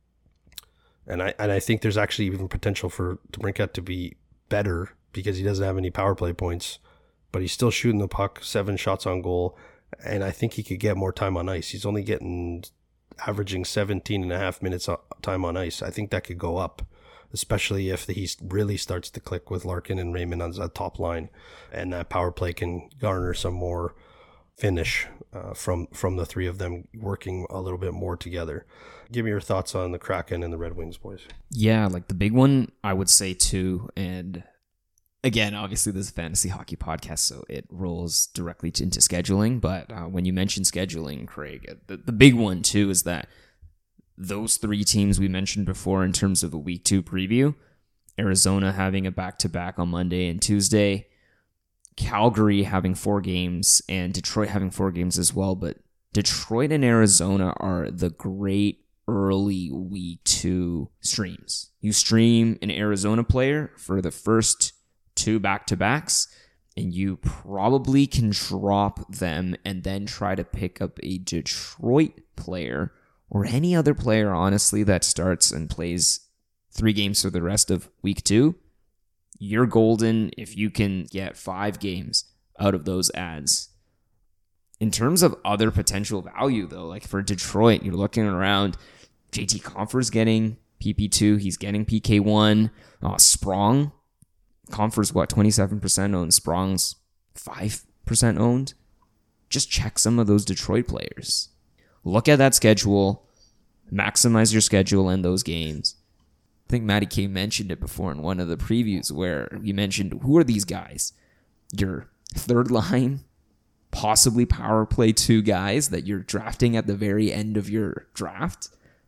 and I think there's actually even potential for DeBrincat to be better because he doesn't have any power play points, but he's still shooting the puck, 7 shots on goal, and I think he could get more time on ice. He's only averaging 17 and a half minutes time on ice. I think that could go up, especially if he really starts to click with Larkin and Raymond on the top line, and that power play can garner some more finish from the three of them working a little bit more together. Give me your thoughts on the Kraken and the Red Wings, boys. Yeah, like the big one, I would say too, and again, obviously this is a fantasy hockey podcast, so it rolls directly into scheduling, but when you mention scheduling, Craig, the big one too is that those 3 teams we mentioned before in terms of a week 2 preview, Arizona having a back-to-back on Monday and Tuesday, Calgary having 4 games, and Detroit having 4 games as well, but Detroit and Arizona are the great early week 2 streams. You stream an Arizona player for the first 2 back-to-backs, and you probably can drop them and then try to pick up a Detroit player or any other player, honestly, that starts and plays 3 games for the rest of week 2. You're golden if you can get 5 games out of those ads. In terms of other potential value, though, like for Detroit, you're looking around. JT Compher's getting PP2. He's getting PK1. Sprong. Compher's 27% owned. Sprong's 5% owned. Just check some of those Detroit players. Look at that schedule. Maximize your schedule and those games. I think Matty K mentioned it before in one of the previews where he mentioned, who are these guys? Your third line, possibly power play 2 guys that you're drafting at the very end of your draft.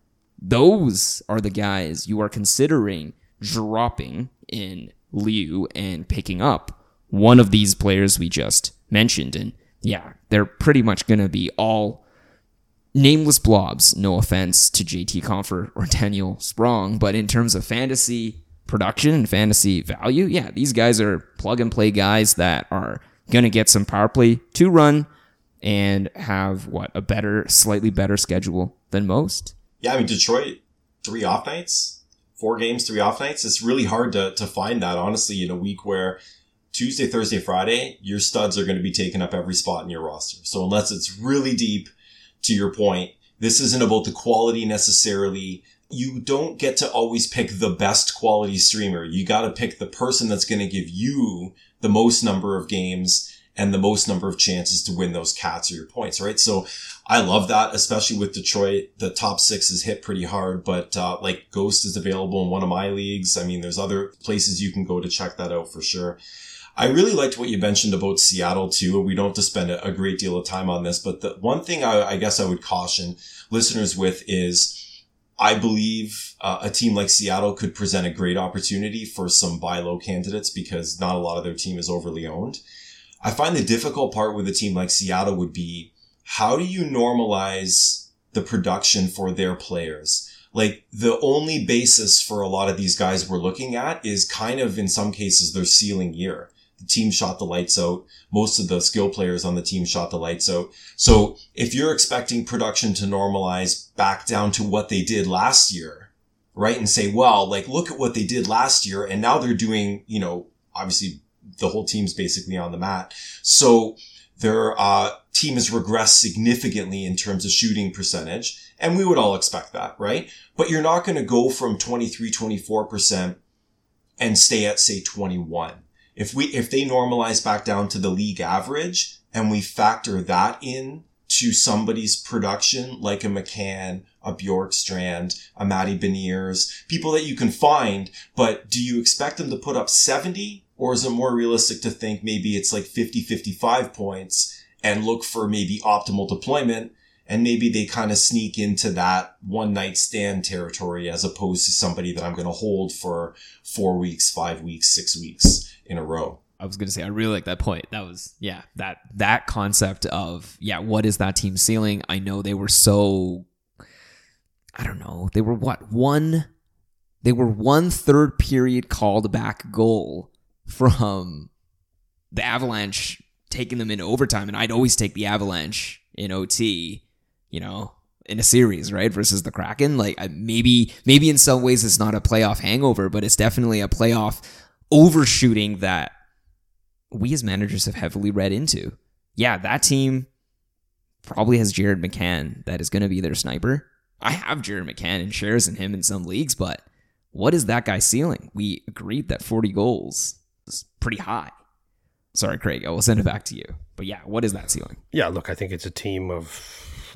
Those are the guys you are considering dropping in Liu and picking up one of these players we just mentioned. And yeah, they're pretty much going to be all nameless blobs, no offense to JT Compher or Daniel Sprong, but in terms of fantasy production and fantasy value, yeah, these guys are plug-and-play guys that are going to get some power play 2 run and have, a slightly better schedule than most. Yeah, I mean, Detroit, 3 off nights, 4 games, 3 off nights. It's really hard to find that, honestly, in a week where Tuesday, Thursday, Friday, your studs are going to be taking up every spot in your roster. So unless it's really deep, to your point, this isn't about the quality necessarily. You don't get to always pick the best quality streamer. You got to pick the person that's going to give you the most number of games and the most number of chances to win those cats or your points, right? So I love that, especially with Detroit. The top 6 is hit pretty hard, but like Ghost is available in one of my leagues. I mean, there's other places you can go to check that out for sure. I really liked what you mentioned about Seattle too. We don't have to spend a great deal of time on this, but the one thing I guess I would caution listeners with is I believe a team like Seattle could present a great opportunity for some buy low candidates because not a lot of their team is overly owned. I find the difficult part with a team like Seattle would be, how do you normalize the production for their players? Like, the only basis for a lot of these guys we're looking at is kind of, in some cases, their ceiling year. The team shot the lights out. Most of the skill players on the team shot the lights out. So if you're expecting production to normalize back down to what they did last year, right? And say, well, like, look at what they did last year. And now they're doing, obviously the whole team's basically on the mat. So their team has regressed significantly in terms of shooting percentage. And we would all expect that, right? But you're not going to go from 23, 24% and stay at, say, 21. If they normalize back down to the league average and we factor that in to somebody's production, like a McCann, a Bjorkstrand, a Matty Beniers, people that you can find, but do you expect them to put up 70? Or is it more realistic to think maybe it's like 50, 55 points and look for maybe optimal deployment? And maybe they kind of sneak into that one night stand territory as opposed to somebody that I'm going to hold for 4 weeks, 5 weeks, 6 weeks in a row. I was going to say, I really like that point. That was, that concept of, what is that team ceiling? I know they were so, I don't know, they were one third period called back goal from the Avalanche taken them into overtime, and I'd always take the Avalanche in OT, in a series, right, versus the Kraken. Like, maybe in some ways it's not a playoff hangover, but it's definitely a playoff overshooting that we as managers have heavily read into. Yeah, that team probably has Jared McCann that is going to be their sniper. I have Jared McCann and shares in him in some leagues, but what is that guy's ceiling? We agreed that 40 goals is pretty high. Sorry, Craig, I will send it back to you. But yeah, what is that ceiling? Yeah, look, I think it's a team of,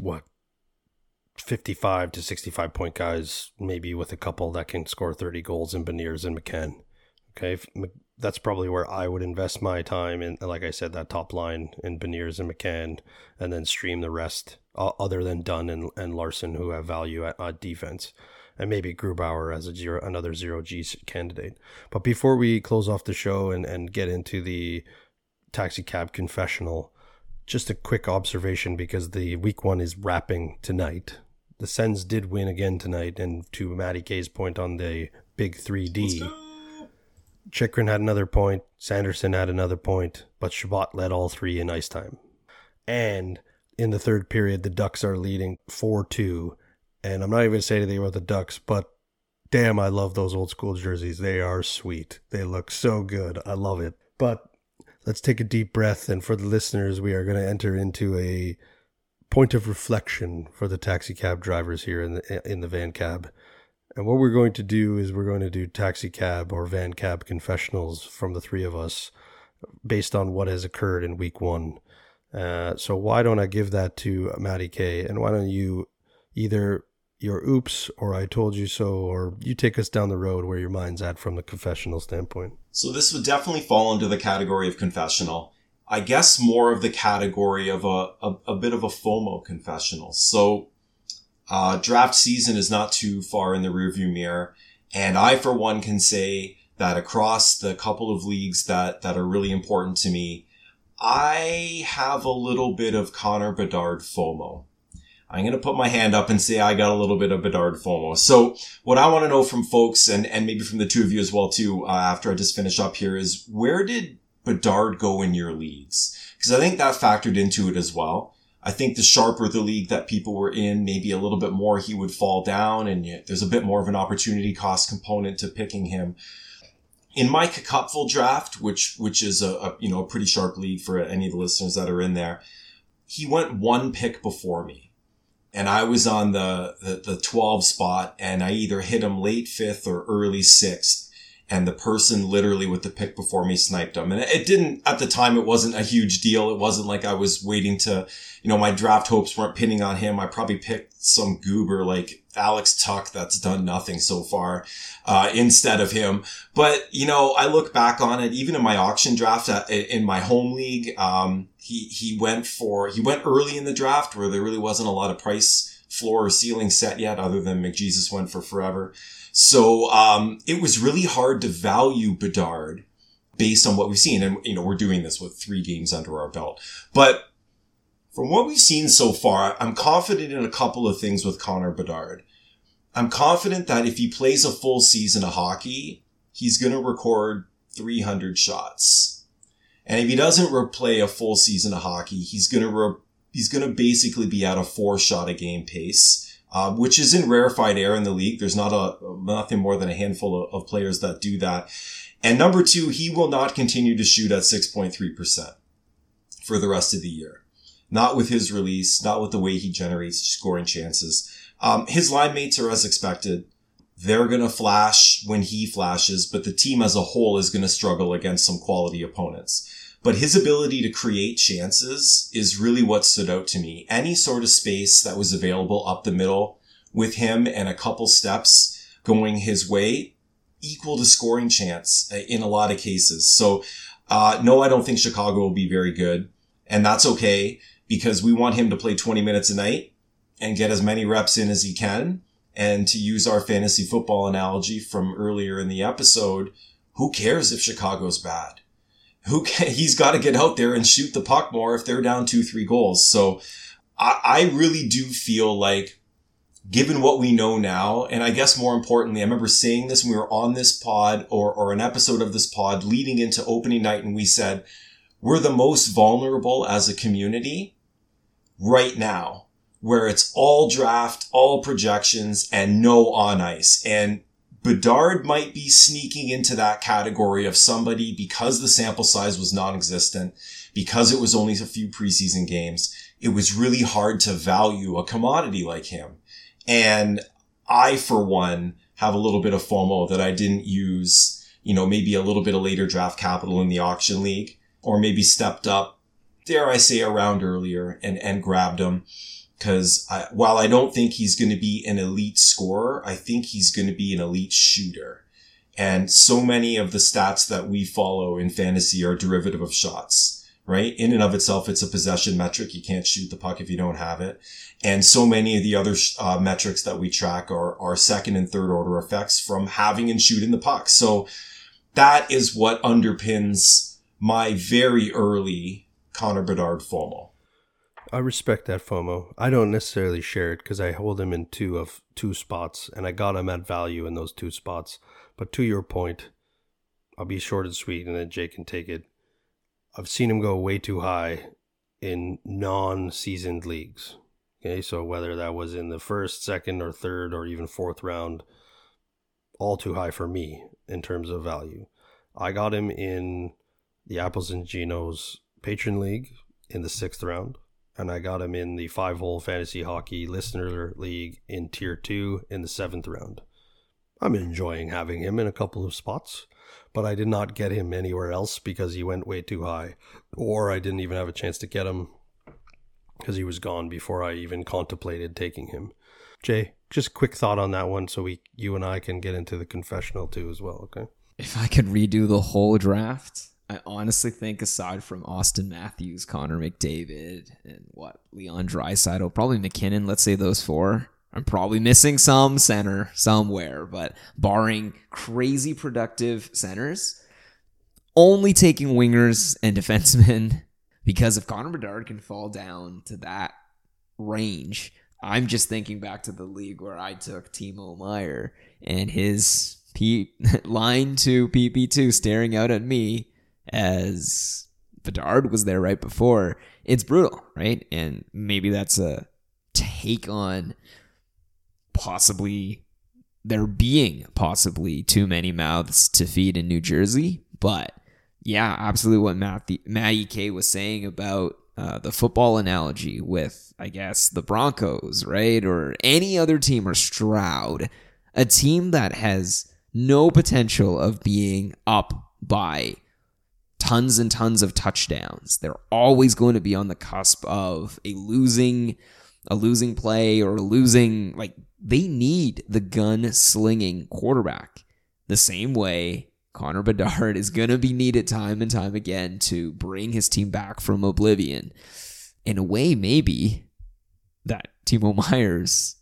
55 to 65 point guys, maybe with a couple that can score 30 goals in Beniers and McCann. Okay, that's probably where I would invest my time in, like I said, that top line in Beniers and McCann, and then stream the rest, other than Dunn and Larson, who have value at defense, and maybe Grubauer as another 0G candidate. But before we close off the show and get into the taxi cab confessional, just a quick observation, because the week one is wrapping tonight. The Sens did win again tonight, and to Matty K's point on the big 3D, Chychrun had another point, Sanderson had another point, but Chabot led all three in ice time. And in the third period, the Ducks are leading 4-2. And I'm not even going to say anything about the Ducks, but damn, I love those old school jerseys. They are sweet. They look so good. I love it. But let's take a deep breath. And for the listeners, we are going to enter into a point of reflection for the taxi cab drivers here in the van cab. And what we're going to do is we're going to do taxi cab or van cab confessionals from the three of us based on what has occurred in week one. So why don't I give that to Matty K, and why don't you either your oops or I told you so, or you take us down the road where your mind's at from the confessional standpoint. So this would definitely fall into the category of confessional. I guess more of the category of a bit of a FOMO confessional. So draft season is not too far in the rearview mirror. And I, for one, can say that across the couple of leagues that are really important to me, I have a little bit of Connor Bedard FOMO. I'm going to put my hand up and say I got a little bit of Bedard FOMO. So what I want to know from folks, and maybe from the two of you as well too, after I just finish up here, is where did Bedard go in your leagues? Because I think that factored into it as well. I think the sharper the league that people were in, maybe a little bit more he would fall down, and there's a bit more of an opportunity cost component to picking him. In my Cupful draft, which is a pretty sharp league for any of the listeners that are in there, he went one pick before me. And I was on the 12 spot, and I either hit him late 5th or early 6th. And the person literally with the pick before me sniped him. And it didn't, at the time, it wasn't a huge deal. It wasn't like I was waiting to, my draft hopes weren't pinning on him. I probably picked some goober like Alex Tuck that's done nothing so far, instead of him. But, I look back on it, even in my auction draft in my home league, he went early in the draft where there really wasn't a lot of price floor or ceiling set yet, other than McJesus went for forever. So, it was really hard to value Bedard based on what we've seen. And, we're doing this with 3 games under our belt. But from what we've seen so far, I'm confident in a couple of things with Connor Bedard. I'm confident that if he plays a full season of hockey, he's going to record 300 shots. And if he doesn't play a full season of hockey, he's going to basically be at a 4-shot a game pace. Which is in rarefied air in the league. There's nothing more than a handful of players that do that. And number 2, he will not continue to shoot at 6.3% for the rest of the year. Not with his release, not with the way he generates scoring chances. His line mates are as expected. They're going to flash when he flashes, but the team as a whole is going to struggle against some quality opponents. But his ability to create chances is really what stood out to me. Any sort of space that was available up the middle with him and a couple steps going his way equaled a scoring chance in a lot of cases. So, no, I don't think Chicago will be very good. And that's okay, because we want him to play 20 minutes a night and get as many reps in as he can. And to use our fantasy football analogy from earlier in the episode, who cares if Chicago's bad? He's got to get out there and shoot the puck more if they're down 2-3 goals. So I really do feel like, given what we know now, and I guess more importantly, I remember saying this when we were on this pod or an episode of this pod leading into opening night, and we said, we're the most vulnerable as a community right now, where it's all draft, all projections, and no on ice. And Bedard might be sneaking into that category of somebody, because the sample size was non-existent, because it was only a few preseason games, it was really hard to value a commodity like him. And I, for one, have a little bit of FOMO that I didn't use, maybe a little bit of later draft capital in the auction league, or maybe stepped up, dare I say, a round earlier and grabbed him. Because while I don't think he's going to be an elite scorer, I think he's going to be an elite shooter. And so many of the stats that we follow in fantasy are derivative of shots, right? In and of itself, it's a possession metric. You can't shoot the puck if you don't have it. And so many of the other metrics that we track are second and third order effects from having and shooting the puck. So that is what underpins my very early Connor Bedard FOMO. I respect that FOMO. I don't necessarily share it because I hold him in two spots, and I got him at value in those 2 spots. But to your point, I'll be short and sweet, and then Jake can take it. I've seen him go way too high in non-seasoned leagues. Okay, so whether that was in the first, second, or third, or even 4th round, all too high for me in terms of value. I got him in the Apples and Genos Patron League in the 6th round. And I got him in the 5-hole Fantasy Hockey Listener League in Tier 2 in the 7th round. I'm enjoying having him in a couple of spots, but I did not get him anywhere else because he went way too high. Or I didn't even have a chance to get him because he was gone before I even contemplated taking him. Jay, just a quick thought on that one so you and I can get into the confessional too as well, okay? If I could redo the whole draft, I honestly think aside from Austin Matthews, Connor McDavid, and Leon Draisaitl, probably McKinnon, let's say those 4. I'm probably missing some center somewhere, but barring crazy productive centers, only taking wingers and defensemen, because if Connor Bedard can fall down to that range, I'm just thinking back to the league where I took Timo Meier and his line to PP2 staring out at me as Bedard was there right before. It's brutal, right? And maybe that's a take on there being possibly too many mouths to feed in New Jersey. But yeah, absolutely what Matty K was saying about the football analogy with, I guess, the Broncos, right? Or any other team, or Stroud, a team that has no potential of being up by tons and tons of touchdowns. They're always going to be on the cusp of a losing play or they need the gun-slinging quarterback. The same way Connor Bedard is going to be needed time and time again to bring his team back from oblivion. In a way, maybe that Timo Meier's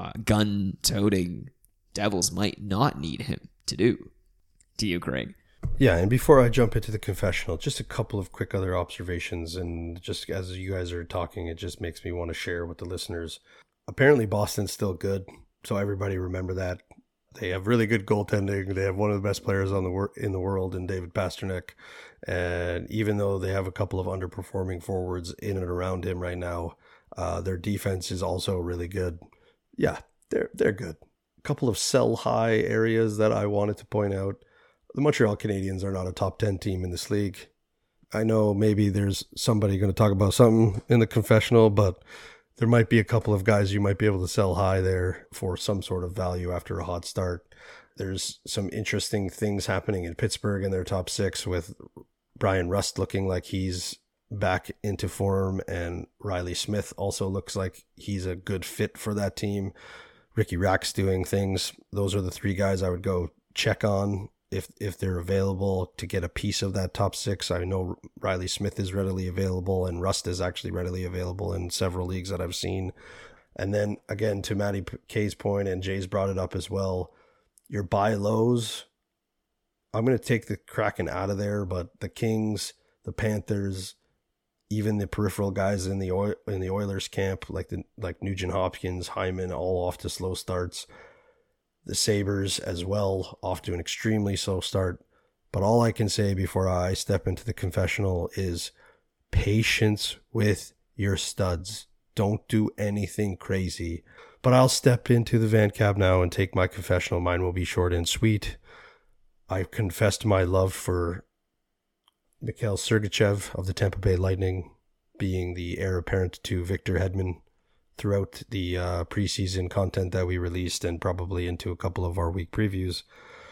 gun-toting Devils might not need him to do. To you, Craig. Yeah, and before I jump into the confessional, just a couple of quick other observations, and just as you guys are talking, it just makes me want to share with the listeners. Apparently Boston's still good, so everybody remember that. They have really good goaltending. They have one of the best players in the world in David Pastrnak, and even though they have a couple of underperforming forwards in and around him right now, their defense is also really good. Yeah, they're good. A couple of sell high areas that I wanted to point out. The Montreal Canadiens are not a top 10 team in this league. I know maybe there's somebody going to talk about something in the confessional, but there might be a couple of guys you might be able to sell high there for some sort of value after a hot start. There's some interesting things happening in Pittsburgh in their top 6 with Brian Rust looking like he's back into form, and Riley Smith also looks like he's a good fit for that team. Ricky Rack's doing things. Those are the 3 guys I would go check on if they're available to get a piece of that top 6. I know Riley Smith is readily available, and Rust is actually readily available in several leagues that I've seen. And then again, to Matty K's point, and Jay's brought it up as well, your buy lows, I'm going to take the Kraken out of there, but the Kings, the Panthers, even the peripheral guys in the Oilers camp, like Nugent Hopkins, Hyman, all off to slow starts. The Sabres as well, off to an extremely slow start. But all I can say before I step into the confessional is patience with your studs. Don't do anything crazy. But I'll step into the van cab now and take my confessional. Mine will be short and sweet. I've confessed my love for Mikhail Sergachev of the Tampa Bay Lightning, being the heir apparent to Victor Hedman throughout the preseason content that we released and probably into a couple of our week previews.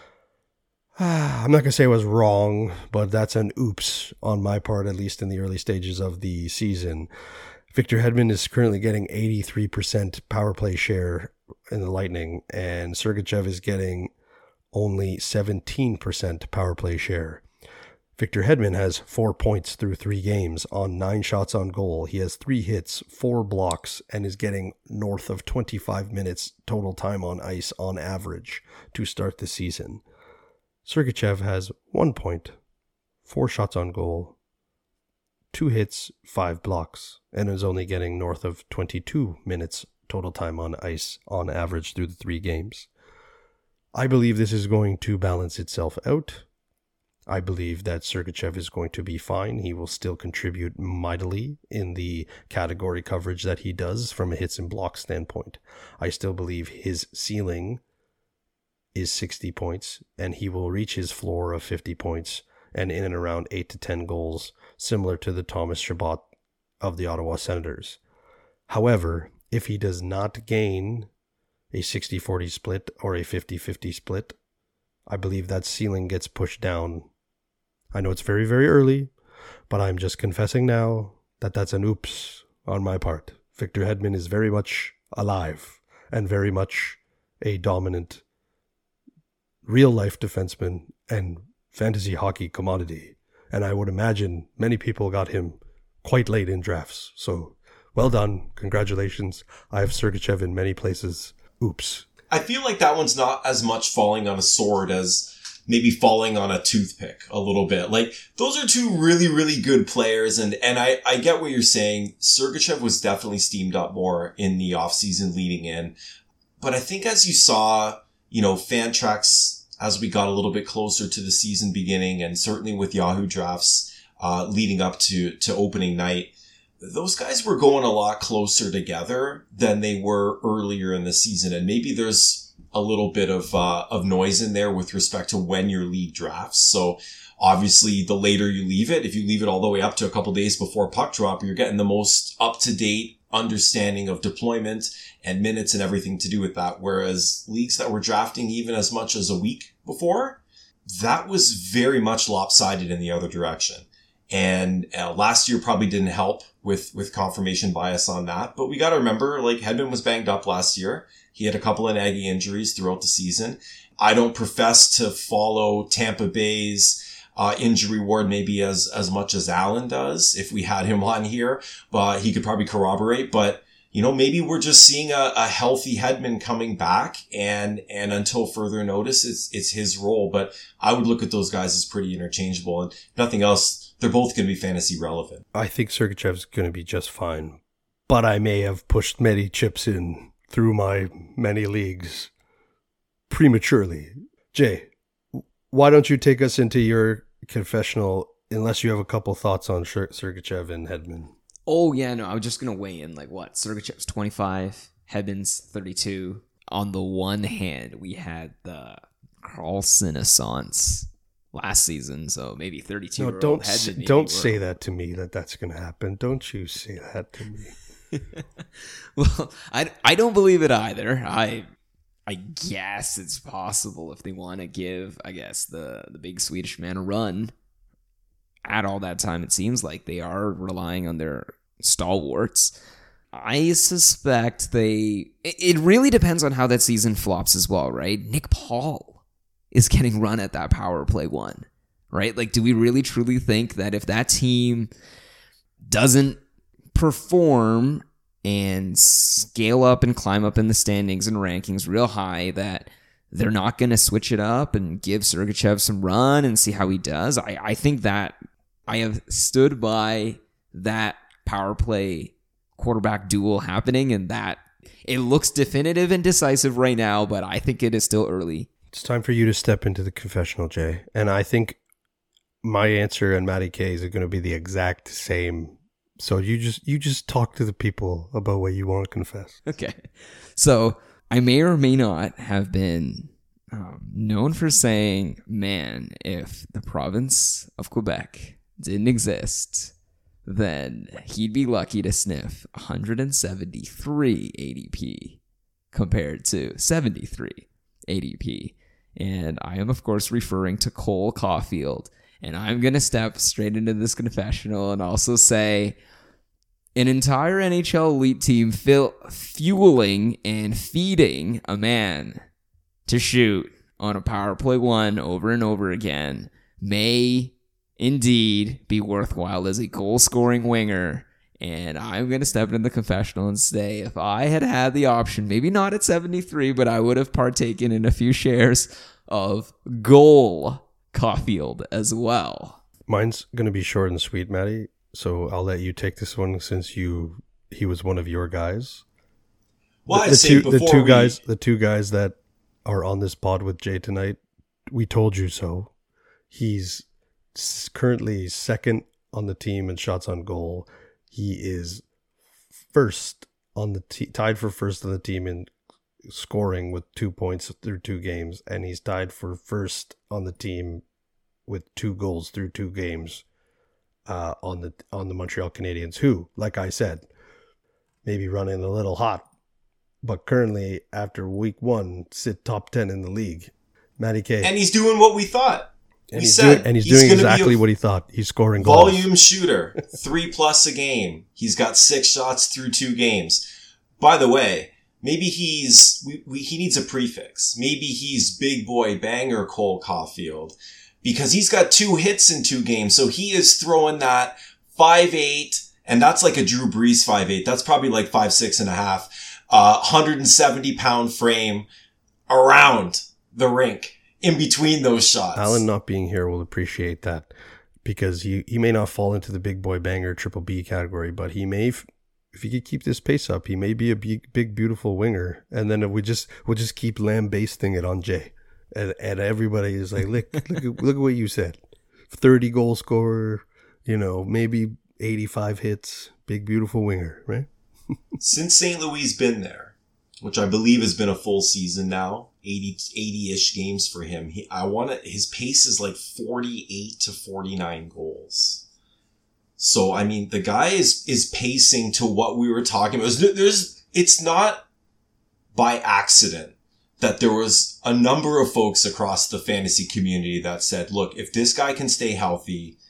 I'm not going to say I was wrong, but that's an oops on my part, at least in the early stages of the season. Victor Hedman is currently getting 83% power play share in the Lightning, and Sergachev is getting only 17% power play share. Victor Hedman has 4 points through 3 games on 9 shots on goal. He has 3 hits, 4 blocks, and is getting north of 25 minutes total time on ice on average to start the season. Sergachev has 1 point, 4 shots on goal, 2 hits, 5 blocks, and is only getting north of 22 minutes total time on ice on average through the 3 games. I believe this is going to balance itself out. I believe that Sergachev is going to be fine. He will still contribute mightily in the category coverage that he does from a hits and blocks standpoint. I still believe his ceiling is 60 points, and he will reach his floor of 50 points and in and around 8 to 10 goals, similar to the Thomas Chabot of the Ottawa Senators. However, if he does not gain a 60-40 split or a 50-50 split, I believe that ceiling gets pushed down. I know it's very, very early, but I'm just confessing now that that's an oops on my part. Victor Hedman is very much alive and very much a dominant real-life defenseman and fantasy hockey commodity. And I would imagine many people got him quite late in drafts. So, well done. Congratulations. I have Sergachev in many places. Oops. I feel like that one's not as much falling on a sword as maybe falling on a toothpick a little bit. Like, those are 2 really, really good players. And I get what you're saying. Sergachev was definitely steamed up more in the offseason leading in. But I think as you saw, Fantrax, as we got a little bit closer to the season beginning, and certainly with Yahoo drafts leading up to opening night, those guys were going a lot closer together than they were earlier in the season. And maybe there's a little bit of noise in there with respect to when your league drafts. So obviously the later you leave it, if you leave it all the way up to a couple days before puck drop, you're getting the most up-to-date understanding of deployment and minutes and everything to do with that. Whereas leagues that were drafting even as much as a week before, that was very much lopsided in the other direction. And last year probably didn't help with confirmation bias on that. But we got to remember, like, Hedman was banged up last year. He had a couple of naggy injuries throughout the season. I don't profess to follow Tampa Bay's injury ward maybe as much as Alan does, if we had him on here, but he could probably corroborate. But, maybe we're just seeing a healthy Hedman coming back, and until further notice, it's his role. But I would look at those guys as pretty interchangeable, and nothing else. They're both going to be fantasy relevant. I think Sergachev's going to be just fine, but I may have pushed many chips in through my many leagues prematurely. Jay, why don't you take us into your confessional, unless you have a couple thoughts on Sergachev and Hedman? Oh, yeah, no, I was just going to weigh in, Sergachev's 25, Hedman's 32. On the one hand, we had the Carlson Assance last season, so maybe 32. No, don't say that to me, that's going to happen. Don't you say that to me. Well, I don't believe it either. I guess it's possible if they want to give, the big Swedish man a run. At all that time, it seems like they are relying on their stalwarts. I suspect it really depends on how that season flops as well, right? Nick Paul is getting run at that power play 1, right? Like, do we really truly think that if that team doesn't perform and scale up and climb up in the standings and rankings real high, that they're not going to switch it up and give Sergachev some run and see how he does? I think that I have stood by that power play quarterback duel happening, and that it looks definitive and decisive right now, but I think it is still early. It's time for you to step into the confessional, Jay. And I think my answer and Matty K's are going to be the exact same. So you just talk to the people about what you want to confess. Okay. So I may or may not have been known for saying, man, if the province of Quebec didn't exist, then he'd be lucky to sniff 173 ADP compared to 73 ADP. And I am, of course, referring to Cole Caulfield. And I'm going to step straight into this confessional and also say an entire NHL elite team fueling and feeding a man to shoot on a power play one over and over again may indeed be worthwhile as a goal-scoring winger. And I'm going to step into the confessional and say if I had had the option, maybe not at 73, but I would have partaken in a few shares of goal Caulfield as well. Mine's going to be short and sweet, Matty. So I'll let you take this one since he was one of your guys. Well, the two guys that are on this pod with Jay tonight, we told you so. He's currently second on the team in shots on goal. He is first on the tied for first on the team in scoring with 2 points through 2 games, and he's tied for first on the team with 2 goals through 2 games on the Montreal Canadiens, who, like I said, maybe running a little hot, but currently after week 1 sit top 10 in the league. Matty K. And he's doing what we thought. He's doing exactly what he thought. He's scoring goals. Volume shooter, 3+ a game. He's got 6 shots through 2 games. By the way, maybe he needs a prefix. Maybe he's big boy banger Cole Caulfield because he's got 2 hits in 2 games. So he is throwing that 5'8", and that's like a Drew Brees 5'8". That's probably like 5'6.5", 170-pound frame around the rink. In between those shots. Alan not being here will appreciate that because he may not fall into the big boy banger triple B category, but he may, if he could keep this pace up, he may be a big beautiful winger. And then we'll just keep lambasting it on Jay, and everybody is like, look at what you said, 30 goal scorer, maybe 85 hits, big beautiful winger, right? Since St. Louis been there, which I believe has been a full season now, 80-ish games for him. His pace is like 48 to 49 goals. So, I mean, the guy is pacing to what we were talking about. It's not by accident that there was a number of folks across the fantasy community that said, look, if this guy can stay healthy,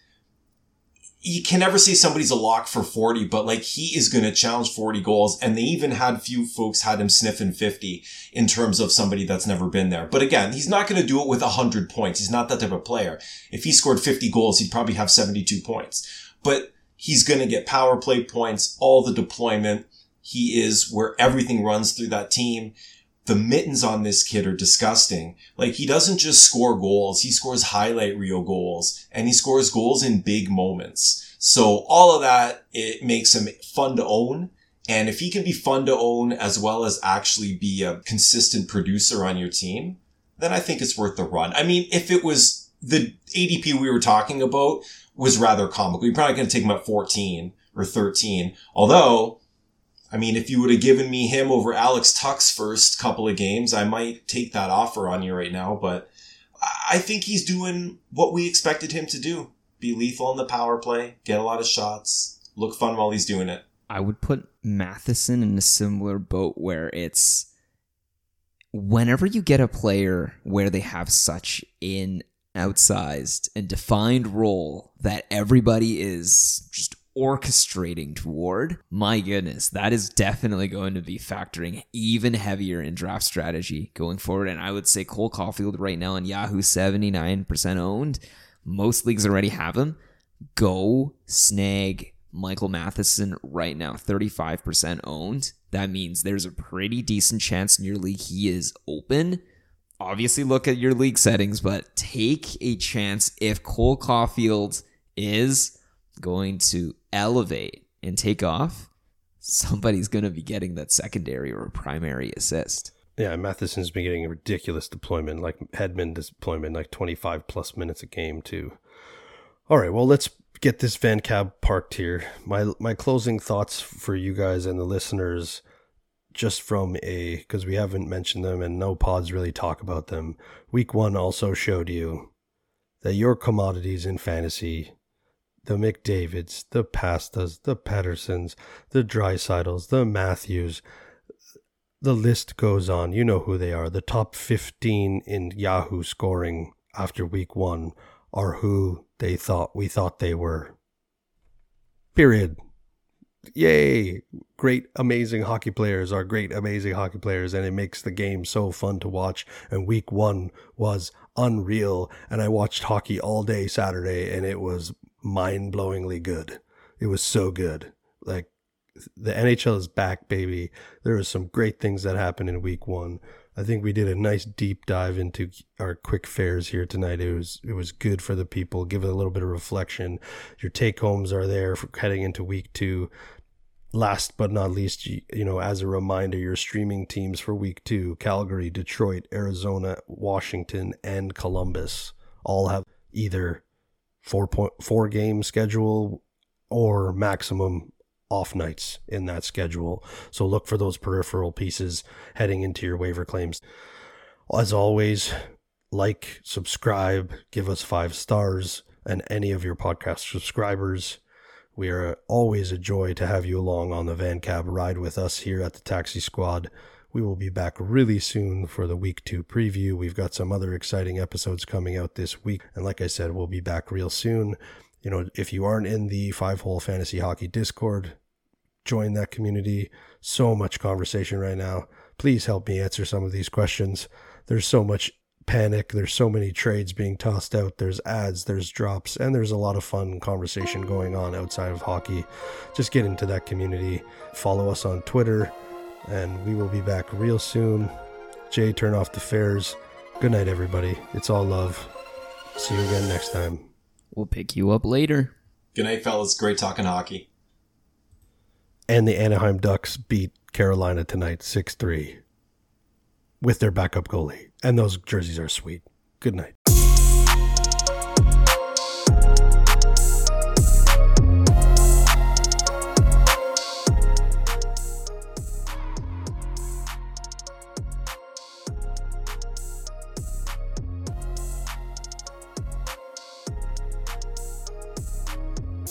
you can never say somebody's a lock for 40, but like he is going to challenge 40 goals. And they even had few folks had him sniffing 50 in terms of somebody that's never been there. But again, he's not going to do it with 100 points. He's not that type of player. If he scored 50 goals, he'd probably have 72 points, but he's going to get power play points, all the deployment. He is where everything runs through that team. The mittens on this kid are disgusting. Like, he doesn't just score goals. He scores highlight reel goals, and he scores goals in big moments. So all of that, it makes him fun to own. And if he can be fun to own as well as actually be a consistent producer on your team, then I think it's worth the run. I mean, if it was the ADP we were talking about was rather comical, you're probably going to take him at 14 or 13. Although, I mean, if you would have given me him over Alex Tuch's first couple of games, I might take that offer on you right now. But I think he's doing what we expected him to do. Be lethal in the power play, get a lot of shots, look fun while he's doing it. I would put Matheson in a similar boat where it's whenever you get a player where they have such an outsized and defined role that everybody is just orchestrating toward, my goodness, that is definitely going to be factoring even heavier in draft strategy going forward. And I would say Cole Caulfield right now in Yahoo 79% owned. Most leagues already have him. Go snag Michael Matheson right now, 35% owned. That means there's a pretty decent chance in your league he is open. Obviously look at your league settings, but take a chance if Cole Caulfield is going to elevate and take off, somebody's going to be getting that secondary or primary assist. Yeah, Matheson's been getting a ridiculous deployment, like Hedman deployment, like 25 plus minutes a game too. All right, well, let's get this van cab parked here. My closing thoughts for you guys and the listeners, just from because we haven't mentioned them and no pods really talk about them. Week 1 also showed you that your commodities in fantasy, the McDavids, the Pastas, the Pattersons, the Dreisaitl's, the Matthews, the list goes on. You know who they are. The top 15 in Yahoo scoring after week 1 are who we thought they were. Period. Yay! Great, amazing hockey players are great, amazing hockey players, and it makes the game so fun to watch. And week 1 was unreal, and I watched hockey all day Saturday, and it was mind-blowingly good. It was so good. Like, the NHL is back, baby. There are some great things that happened in week 1. I think we did a nice deep dive into our quick fares here tonight. It was good for the people. Give it a little bit of reflection. Your take homes are there for heading into week 2. Last but not least, as a reminder, your streaming teams for week 2: Calgary, Detroit, Arizona, Washington, and Columbus all have either 4 game schedule or maximum off nights in that schedule. So look for those peripheral pieces heading into your waiver claims. As always, like, subscribe, give us 5 stars, and any of your podcast subscribers. We are always a joy to have you along on the Van Cab ride with us here at the Taxi Squad. We will be back really soon for the week 2 preview. We've got some other exciting episodes coming out this week. And like I said, we'll be back real soon. If you aren't in the 5-Hole Fantasy Hockey Discord, join that community. So much conversation right now. Please help me answer some of these questions. There's so much panic. There's so many trades being tossed out. There's ads, there's drops, and there's a lot of fun conversation going on outside of hockey. Just get into that community. Follow us on Twitter, and we will be back real soon. Jay, turn off the fares. Good night, everybody. It's all love. See you again next time. We'll pick you up later. Good night, fellas. Great talking hockey. And the Anaheim Ducks beat Carolina tonight 6-3 with their backup goalie. And those jerseys are sweet. Good night.